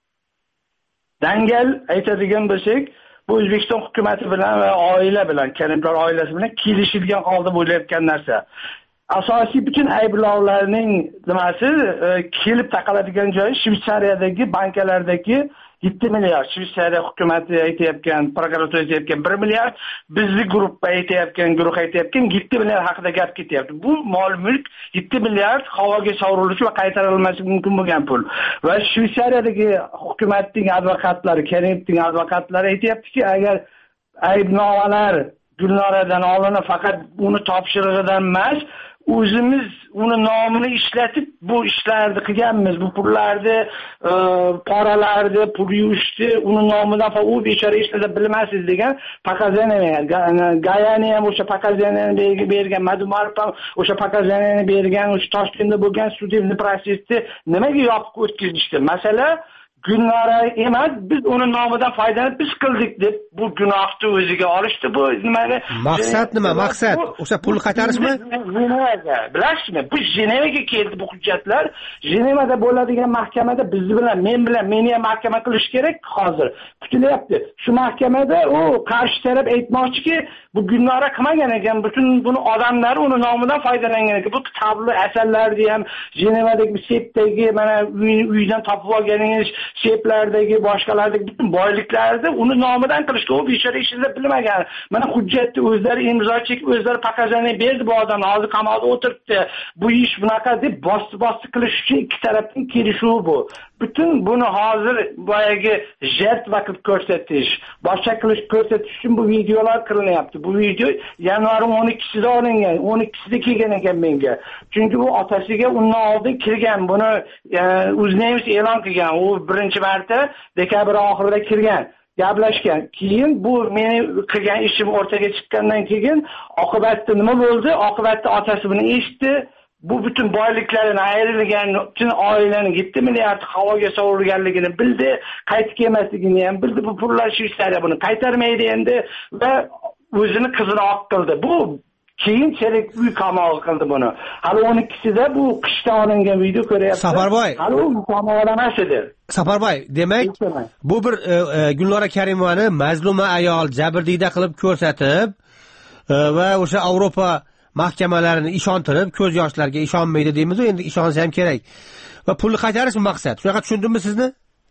Dangal aytadigan bo'lsak, bu O'zbekiston hukumati bilan va oila bilan, Karimlar oilasi bilan kelishilgan holda bo'layotgan narsa. Asosiy bütün ayblovlarning nimasi kelib taqaladigan joyi Shveysariyadagi bankalardagi 7 milliard. Shveysariya hukumati aytayotgan, prokuratura aytayotgan 1 milliard, bizning guruh aytayotgan 7 milliard haqida gap ketyapti. Bu mol mulk 7 milliard havoga sovrilishi va qaytarilmasligi mumkin bo'lgan pul. Va Shveysariyadagi hukumatning advokatlari, Karimovning advokatlari aytayaptiki, agar aybnomalar Gulnoradan olinib faqat uni topshirig'idan emas, o'zimiz uni nomini ishlatib bu ishlarni qilganmiz, bu pullarni, poralarni, pul yuvishni uni nomidan u bechora ishlada bilmaysiz degan Pakazyaniyani, Gayani ham o'sha Pakazyaniyani bergan, Madumarov ham o'sha Pakazyaniyani bergan, o'sha Toshkentda bo'lgan sudivni protsessni nimaga yopib o'tkazishdi? Masala Gulnora emas, biz uni nomidan foydalanib biz qildik deb bu gunohni o'ziga olishdi. Bu nimani? Maqsad nima? Maqsad o'sha pul qaytarishmi? Bilasizmi? Bu Jenevaga keldi bu hujjatlar. Jenevada bo'ladigan mahkamada biz bilan, meni ham mahkama qilish kerak hozir. Kutilyapti. Shu mahkamada u qarshi taraf aytmoqchiki, bu Gulnora qilmagan ekan, butun buni odamlar uni nomidan foydalangan ekan. Bu kitobli asarlarni ham Jenevadagi sepdagi mana uydan topib olganingiz seplardagi boshqalardagi butun boyliklarni uni nomidan qilishdi. U bechora ishida bilmagan. Mana hujjatni o'zlari imzo chekib, o'zlari pokazaniya berdi bu odam. Hozir qamoqda o'tiribdi. Bu ish bunaqa deb bosti qilish uchun ikki tarafning kelishuvi bu. Bütün bunu hozir boyagi jertva qilib ko'rsatish, boshqa qilish ko'rsatish uchun bu videolar qilinyapti. Bu video yanvar 12-sida olingan, 12-sida kelgan ekan menga. Chunki u otasiga undan oldin kirgan, buni UzNews e'lon qilgan. U birinchi marta dekabr oxirida kirgan. Gaplashgan. Keyin bu meni qilgan ishim o'rtaga chiqqandan keyin oqibatda nima bo'ldi? Oqibatda otasi buni eshitdi. Bu bütün boyliklarini ayrilgan bütün oilaning 7 milliard havoga sovurilganligini bildi, qaytib kelmasligini ham bildi. Bu pullar Shveysariya buni qaytarmaydi endi va o'zini qizini olib qildi. Bu keyinchalik uy qamog'i qildi buni. Hali 12-sida bu qishda olingan video ko'ryapsiz. Safarboy. Hali u qamog'ida emas edi. Safarboy, demak, bu bir Gulnora Karimovani mazluma ayol jabrdiyda qilib ko'rsatib va o'sha Yevropa mahkamalarini ishontirib, ko'z yoshlarga ishonmaydi deymiz-ku, endi ishonsa ham kerak. Va pulni qaytarish maqsad. Shunaqa tushundimmi sizni?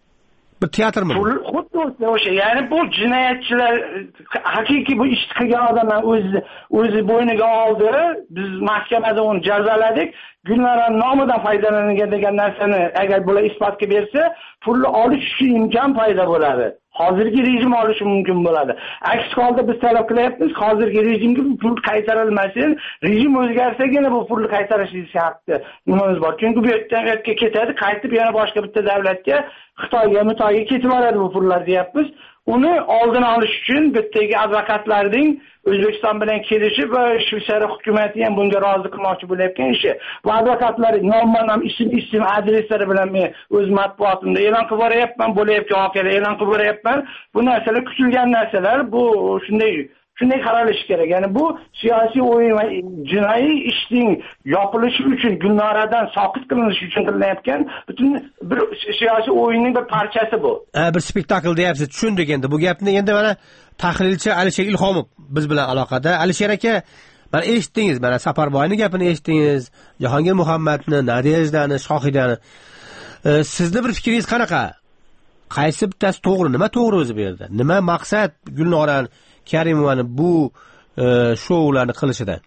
Bir teatrmi? Pul xuddi o'sha, ya'ni bu jinoyatchilar haqiqiy bu ishni qilgan odamlar o'zi bo'yniga oldi. Biz mahkamada uni jazoladik. Gulnora nomidan foydalangan degan narsani agar bular isbotga bersa, pulni olish uchun imkon paydo bo'ladi. Hozirgi rejim olishi mumkin bo'ladi. Aks holda biz talab qilyapmiz, hozirgi rejimga bu pul qaytarilmasin. Rejim o'zgarsagina bu pulni qaytarishimiz haqida nimamiz bor. Chunki bu yerdan u yerga ketadi, qaytib yana boshqa bitta davlatga, Xitoyga, Mitoyga ketib boradi bu pullar deyapmiz. Uni oldini olish uchun bittagi advokatlarning O'zbekiston bilan kelishib va Shveysariya hukumati ham bunga rozi qilmoqchi bo'layotgan ishi. Bu advokatlar nom-nom, ism, adreslari bilan men o'z matbuotimda e'lon qilib boryapman, bo'layotgan voqealar e'lon qilib boryapman. Bu narsalar kutilgan narsalar, bu shunday qaralishi kerak. Ya'ni bu siyosiy o'yin va jinoiy ishning yopilishi uchun, Gulnoradan soqit qilinishi uchun qilinayotgan butun bir siyosiy o'yinning bir parchasi bu. Bir spektakl deyapsiz, tushundik endi. Bu gapni endi mana tahlilchi Alisher Ilhomov biz bilan aloqada. Alisher aka, mana eshitdingiz, mana Safarboyning gapini eshitdingiz, Jahongir Muhammadni, Nadejdani, Shohidani. Sizni bir fikringiz qanaqa? Qaysi bittasi to'g'ri? Nima to'g'ri o'zi bu yerda? Nima maqsad Gulnora Karimovani bu shoularni qilishidan?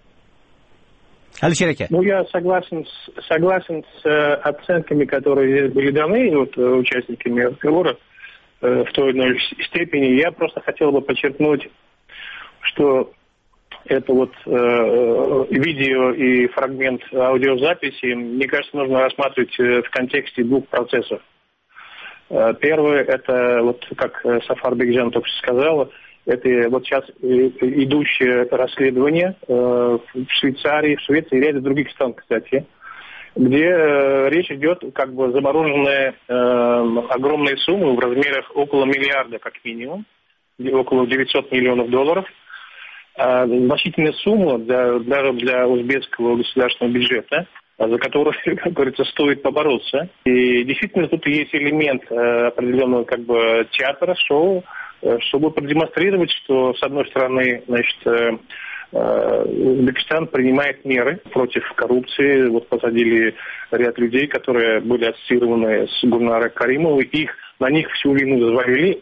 Alisher aka. Ну, я согласен с оценками, которые здесь были даны участниками разговора в той или иной степени. Я просто хотел бы подчеркнуть, что это вот видео и фрагмент аудиозаписи, мне кажется, нужно рассматривать в контексте двух процессов. Первый, это вот как Сафар Бекжан только что сказала, это вот сейчас идущее расследование в Швейцарии, в Швеции и ряде других стран, кстати, где речь идет как бы замороженные огромные суммы в размерах около миллиарда как минимум, около 900 миллионов долларов. Значительная сумма даже для узбекского государственного бюджета, за которую, как говорится, стоит побороться. И действительно тут есть элемент определенного как бы театра, шоу, чтобы продемонстрировать, что, с одной стороны, значит, Узбекистан принимает меры против коррупции. Вот посадили ряд людей, которые были ассоциированы с Гульнарой Каримовой. На них всю вину взвалили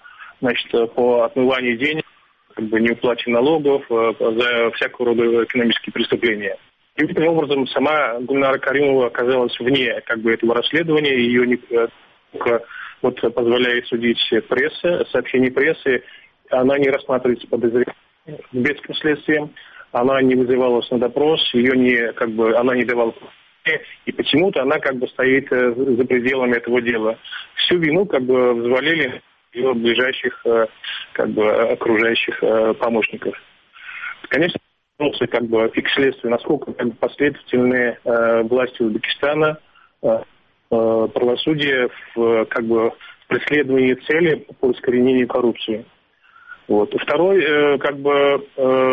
по отмыванию денег, как бы неуплате налогов, за всякого рода экономические преступления. И таким образом сама Гульнара Каримова оказалась вне как бы этого расследования. Ее не только вот позволяет судить пресса, сообщения прессы. Она не рассматривается подозрением узбекским следствием. Она не вызывалась на допрос, она не давала. И почему-то она как бы стоит за пределами этого дела. Всю вину как бы взвалили ее ближайших как бы окружающих помощников. Конечно, как бы и к следствию, насколько как бы последовательны власти Узбекистана, правосудие в как бы преследовании цели по искоренению коррупции. Вот. Второй, как бы,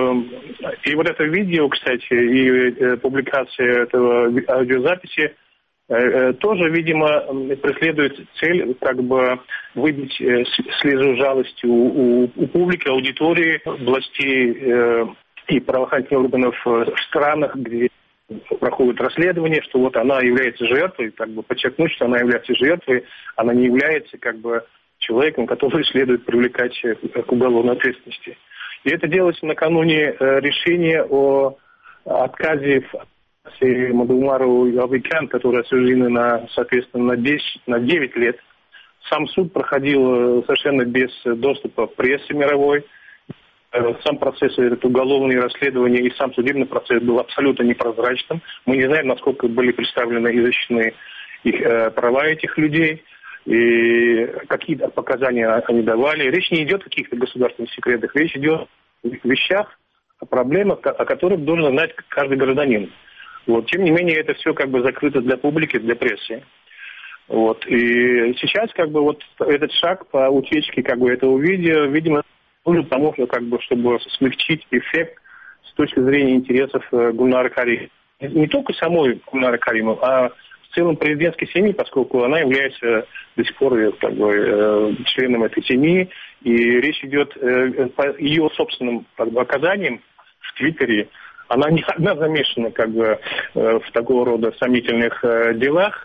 и вот это видео, кстати, и публикация этого аудиозаписи тоже, видимо, преследует цель, как бы, выбить слезу жалости у публики, аудитории, властей и правоохранительных органов в странах, где проходит расследование, что вот она является жертвой, как бы подчеркнуть, что она является жертвой, она не является как бы человеком, которого следует привлекать к уголовной ответственности. И это делается накануне решения о отказе Мадумару и Абикян, которые осуждены соответственно, на 9 лет. Сам суд проходил совершенно без доступа прессы мировой. Сам процесс, это уголовное расследование и сам судебный процесс был абсолютно непрозрачным. Мы не знаем, насколько были представлены и защищены права этих людей, и какие показания они давали. Речь не идет о каких-то государственных секретах, речь идет о вещах, о проблемах, о которых должен знать каждый гражданин. Вот. Тем не менее, это все как бы закрыто для публики, для прессы. Вот. И сейчас как бы вот этот шаг по утечке как бы этого видео, видимо, нужен тому, как бы, чтобы смягчить эффект с точки зрения интересов Гульнары Каримовой. Не только самой Гульнары Каримовой, а в целом президентской семьи, поскольку она является до сих пор как бы, членом этой семьи, и речь идет по ее собственным как бы, оказаниям в Твиттере. Она не одна замешана как бы, в такого рода сомнительных делах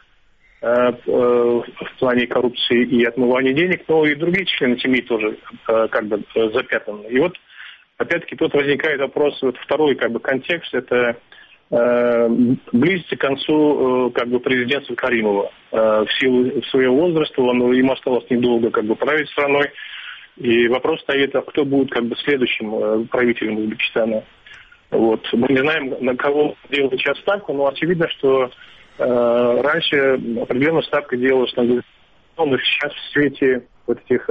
в плане коррупции и отмывания денег, но и другие члены семьи тоже как бы запятнаны. И вот опять-таки тут возникает вопрос, вот второй как бы контекст, это близится к концу как бы президентства Каримова. В силу своего возраста ему осталось недолго как бы править страной, и вопрос стоит, а кто будет как бы следующим правителем Узбекистана. Вот. Мы не знаем, на кого делать сейчас ставку, но очевидно, что раньше определенная ставка делалась на Гульнару, но сейчас в свете вот этих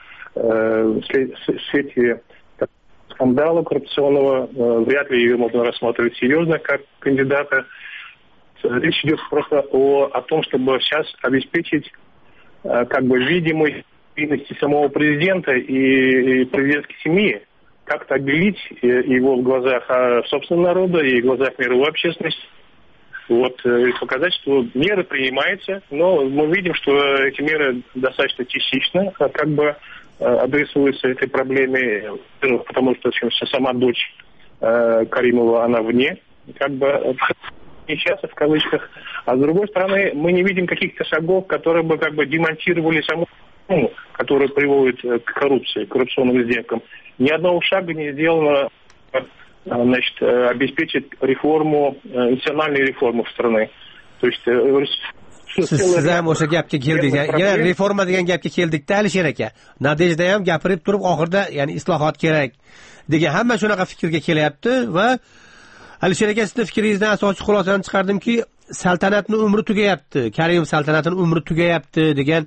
в свете скандала коррупционного вряд ли ее можно рассматривать серьезно как кандидата. Речь идет просто о том, чтобы сейчас обеспечить как бы видимость самого президента и президентской семьи, как-то обелить его в глазах собственного народа и в глазах мировой общественности. Вот, и показать, что меры принимаются, но мы видим, что эти меры достаточно частично как бы адресуются этой проблеме, потому что сама дочь Каримова, она вне, как бы несчастья в кавычках, а с другой стороны мы не видим каких-то шагов, которые бы как бы демонтировали саму, которая приводит к коррупции, к коррупционным сделкам. Ни одного шага не сделано, значит, обеспечить реформу, национальную реформу в стране. То есть siz ham o'sha gapga keldik. Yana reforma degan gapga keldikda Alisher aka. Nadejda ham gapirib turib oxirida ya'ni islohot kerak degan hamma shunaqa fikrga kelyapti va Alisher aka sizning fikringizdan asosiy xulosani chiqardimki, saltanatning umri tugayapti, Karimov saltanatining umri tugayapti degan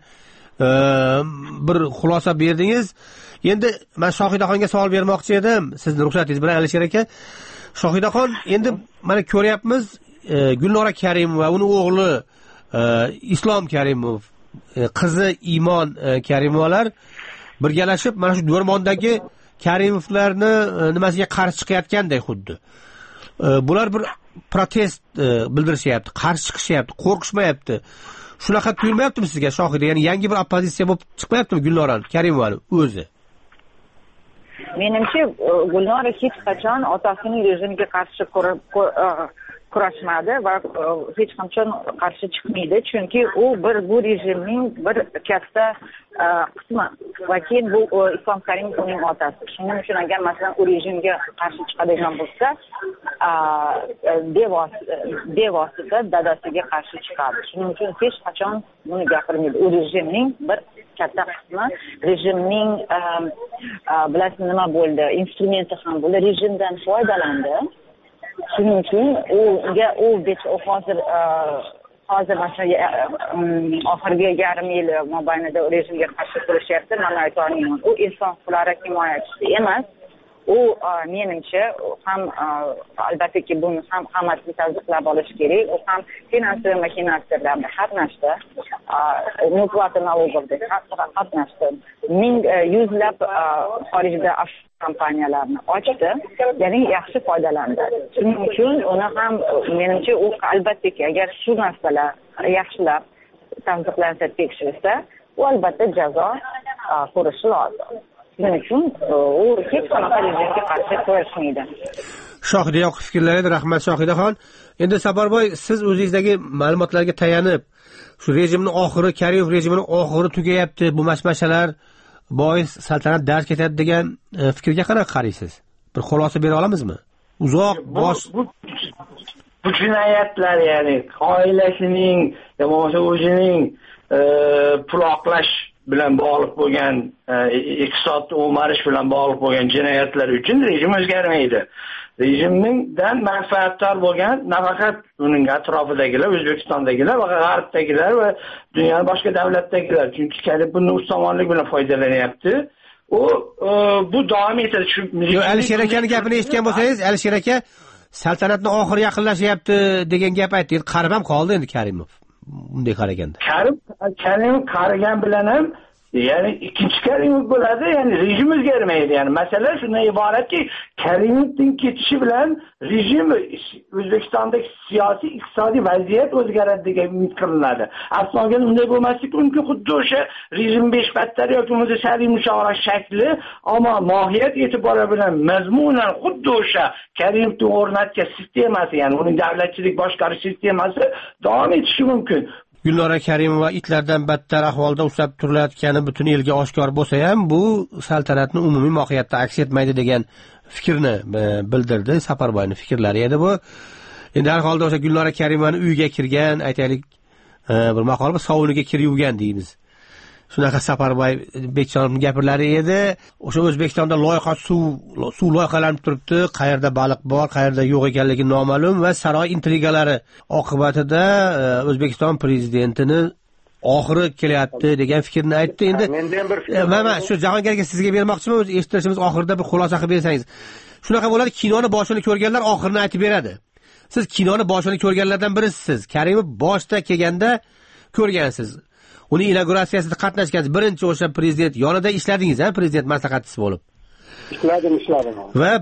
bir xulosa berdingiz. Endi men Shohidaxonga savol bermoqchi edim, sizning ruxsatingiz bilan Alisher aka. Shohidaxon, endi mana ko'ryapmiz, Gulnora Karimova va uning o'g'li Islom Karimov, qizi Imon Karimovalar birgalashib mana shu o'rmondagi Karimovlarni nimasiga qarshi chiqayotganday xuddi. Bular bir protest bildirishyapti, qarshi chiqishyapti, qo'rqishmayapti. Shunaqa tuyulmayaptimi sizga Shohida? Ya'ni yangi bir oppozitsiya bo'lib chiqmayaptimi Gulnora Karimovani o'zi? Menimcha Gulnora hech qachon otasining rejimiga qarshi kurashmadi va hech qachon qarshi chiqmaydi, chunki u bu rejimning bir katta qismi va keyin bu Islom Karimov uning otasi. Shuning uchun agar masalan u rejimga qarshi chiqadigan bo'lsa, bevosita dadasiga qarshi chiqadi. Shuning uchun hech qachon buni gapirmaydi. U rejimning bir katta qismi, rejimning bilasizmi nima bo'ldi, instrumenti ham bo'ldi, rejimdan foydalandi. Shuning uchun u hozir mana oxirgi yarim yil mobaynida rejimga qarshi kurashyapti. Mana aytolmayman, u inson huquqlari himoyachisi emas. U menimcha ham albattaki buni ham hammasini tasdiqlab olish kerak. U ham finansiy mashinatsiyalarda qatnashdi, mutlaqo налоговda qatnashdi. Yuzlab xorijda kompaniyalarni ochdi, ya'ni yaxshi foydalandi. Shuning uchun uni ham menimcha u albattaki agar shu narsalar yaxshilab tasdiqlansa, tekshirilsa, u albatta jazo ko'rishi lozim. Shuning uchun u hech qanaqa rejimga qarshi kurashmaydi. Shohidayoq fikrlar edi. Rahmat Shohidaxon. Endi Safarboy, siz o'zingizdagi ma'lumotlarga tayanib, shu rejimning oxiri, Karimov rejimining oxiri tugayapti, bu mashmashalar bois saltanat darz ketadi degan fikrga qanaqa qaraysiz? Bir xulosa bera olamizmi? Uzoq bu jinoyatlar, ya'ni oilasining yoki o'zining pul oqlash bilan bog'liq bo'lgan, iqtisodni o'marish bilan bog'liq bo'lgan jinoyatlar uchun rejim o'zgarmaydi. Rejimdan manfaatdor bo'lgan nafaqat uning atrofidagilar, O'zbekistondagilar va G'arbdagilar va dunyoning boshqa davlatdagilar, chunki bundan ustomonlik bilan foydalanyapti. Bu davom etadi. Alisher akaning gapini eshitgan bo'lsangiz, Alisher aka saltanatning oxiri yaqinlashyapti degan gap aytdi. Endi qarib ham qoldi endi Karimov. Bunday qaraganda. Karimov qaragan bilan ham, ya'ni ikkinchi Karimov bo'ladi, ya'ni rejim o'zgarmaydi. Ya'ni masala shundan iboratki, Karimovning ketishi bilan rejim O'zbekistondagi siyosiy, iqtisodiy vaziyat o'zgaradi degan umid qilinadi. Aslida unday bo'lmasligi mumkin, xuddi o'sha rejim beshbattar yoki bo'lmasa sariy mushorat shakli, ammo mohiyat e'tibori bilan mazmunan xuddi o'sha Karimovning o'rnatgan sistemasi, ya'ni uning davlatchilik boshqarish sistemasi davom etishi mumkin. Gulnora Karimova itlardan battar ahvolda ushlab turilayotgani butun elga oshkor bo'lsa ham, bu saltanatning umumiy mohiyatda aks etmaydi degan fikrni bildirdi. Safarboyning fikrlari edi bu. Endi har holda o'sha Gulnora Karimovani uyiga kirgan, aytaylik, bir maqol sovuniga kirib yurgan deymiz. Shunaqa Safarboy Bekjonovning gapirlari edi. O'sha O'zbekistonda loyiha suv loyihalanib turibdi, qayerda baliq bor, qayerda yo'q ekanligi noma'lum va saroy intrigalari oqibatida O'zbekiston prezidentini oxiri kelyapti degan fikrni aytdi. Endi mana shu Jahongir aka sizga bermoqchiman, o'z eshittirishimiz oxirida bir xulosa qilib bersangiz. Shunaqa bo'ladi, kinoni boshini ko'rganlar oxirini aytib beradi. Siz kinoni boshini ko'rganlardan birisiz. Karimov boshda kelganda ko'rgansiz. Uni inauguratsiyasida qatnashgansiz. Birinchi o'sha prezident yonida ishladingiz, prezident maslahatchisi bo'lib. Ishladim. Va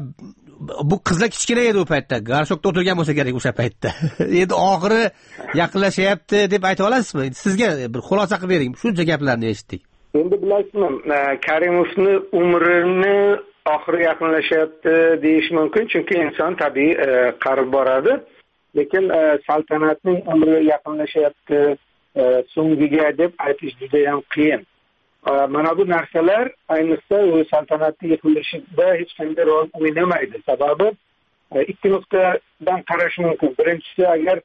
bu qizlar kichkina edi u paytda. Garshokda o'tirgan bo'lsa kerak o'sha paytda. Endi oxiri yaqinlashyapti deb ayta olasizmi? Sizga bir xulosa qilib bering. Shuncha gaplarni eshitdik. Endi bilasizmi, Karimovni umrini oxiri yaqinlashyapti deyish mumkin, chunki inson tabiiy qarib boradi. Lekin saltanatning umri yaqinlashyapti so'ngiga deb aytish juda ham qiyin. Mana bu narsalar ayniqsa saltanatni yiqilishida hech qanday rol o'ynamaydi. Sababi ikki nuqtadan qarash mumkin. Birinchisi, agar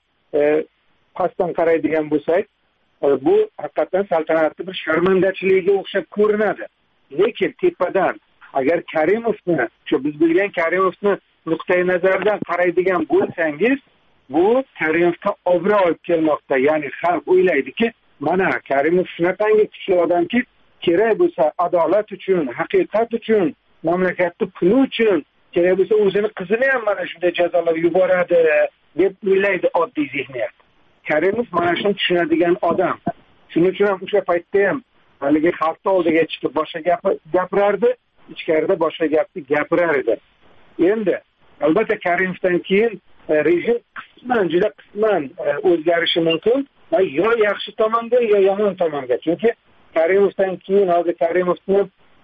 pastdan qaraydigan bo'lsak, bu haqiqatan saltanatni bir sharmandachiligiga o'xshab ko'rinadi. Lekin tepadan agar Karimovni, shu biz bilgan Karimovni nuqtai nazardan qaraydigan bo'lsangiz, bu Karimovga obro' olib kelmoqda. Ya'ni xalq o'ylaydiki, mana Karimov shunaqangi kuchli odamki, kerak bo'lsa adolat uchun, haqiqat uchun, mamlakatni puli uchun, kerak bo'lsa o'zini qizini ham mana shunday jazolab yuboradi deb o'ylaydi oddiy zihniyat. Karimov mana shuni tushunadigan odam. Shuning uchun ham o'sha paytda ham haligi xalqni oldiga chiqib boshqa gapirardi, ichkarida boshqa gapni gapirar edi. Endi albatta Karimovdan keyin rejim juda qisman o'zgarishi mumkin, yo yaxshi tomonga yo yomon tomonga. Chunki Karimovdan keyin hozir Karimovni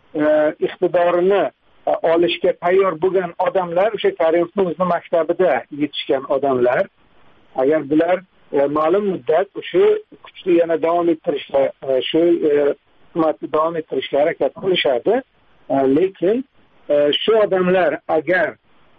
iqtidorini olishga tayyor bo'lgan odamlar o'sha Karimovning o'zini maktabida yetishgan odamlar. Agar bular ma'lum muddat shu kuchni yana davom ettirishga, shu hukumatni davom ettirishga harakat qilishadi. Lekin shu odamlar agar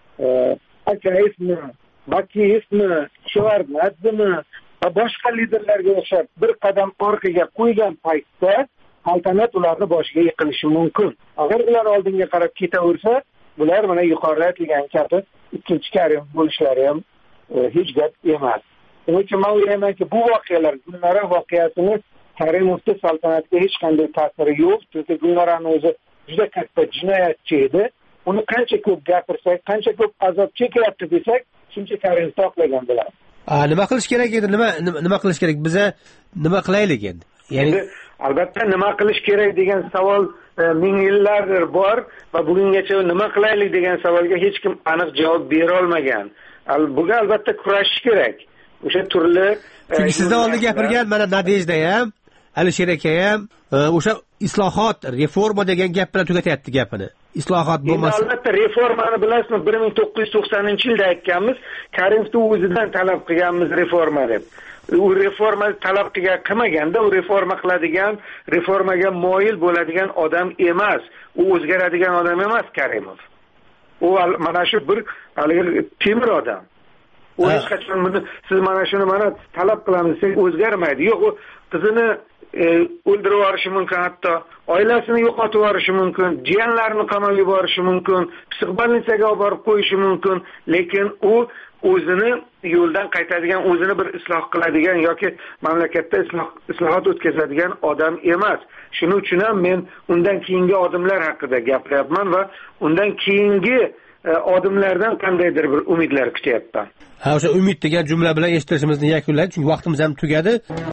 Akayevni, Bakiyevni, Shevardnadzeni va boshqa liderlarga o'xshab bir qadam orqaga qo'ygan paytda saltanat ularni boshiga yiqilishi mumkin. Agar ular oldinga qarab ketaversa, bular mana yuqorida aytilgan kabi ikkinchi Karimov bo'lishlari ham hech gap emas. Shuning uchun men o'ylaymanki, bu voqealar, Gulnora voqeasini Karimovning saltanatga hech qanday ta'siri yo'q, chunki Gulnorani o'zi juda katta jinoyatchi edi. Uni qancha ko'p gapirsak, qancha ko'p azob chekyapti desak, shuncha Karimovni oqlagan bo'ladi. Nima qilish kerak edi? Nima qilish kerak? Biza nima qilaylik endi? Ya'ni albatta nima qilish kerak degan savol ming yillardir bor va bugungacha nima qilaylik degan savolga hech kim aniq javob bera olmagan. Bugun albatta kurashish kerak. O'sha turli chunki sizdan oldin gapirgan mana Nadejda ham, Alisher aka ham o'sha islohot, reforma degan gap bilan tugatyapti gapini. islohot bo'lmasa. Albatta reformani bilasizmi, 1990-yilda aytganmiz, Karimovning o'zidan talab qilganmiz reforma deb. U reforma talab qilmaganda, u reforma qiladigan, reformaga moyil bo'ladigan odam emas. U o'zgaradigan odam emas Karimov. U mana shu bir temir odam. U hech qachon siz mana shuni talab qilamiz, sen o'zgarmaydi. Yo'q, u qizini o'ldirib yuborishi mumkin, hatto oilasini yo'qotib yuborishi mumkin, jiyanlarini qamalga yuborishi mumkin, psixbolnitsaga olib borib qo'yishi mumkin, lekin u o'zini yo'ldan qaytadigan, o'zini bir isloh qiladigan yoki mamlakatda islohot o'tkazadigan odam emas. Shuning uchun ham men undan keyingi odamlar haqida gapiryapman va undan keyingi odamlardan qandaydir bir umidlar kutyapman. O'sha umid degan jumla bilan eshittirishimizni yakunlaylik, chunki vaqtimiz ham tugadi.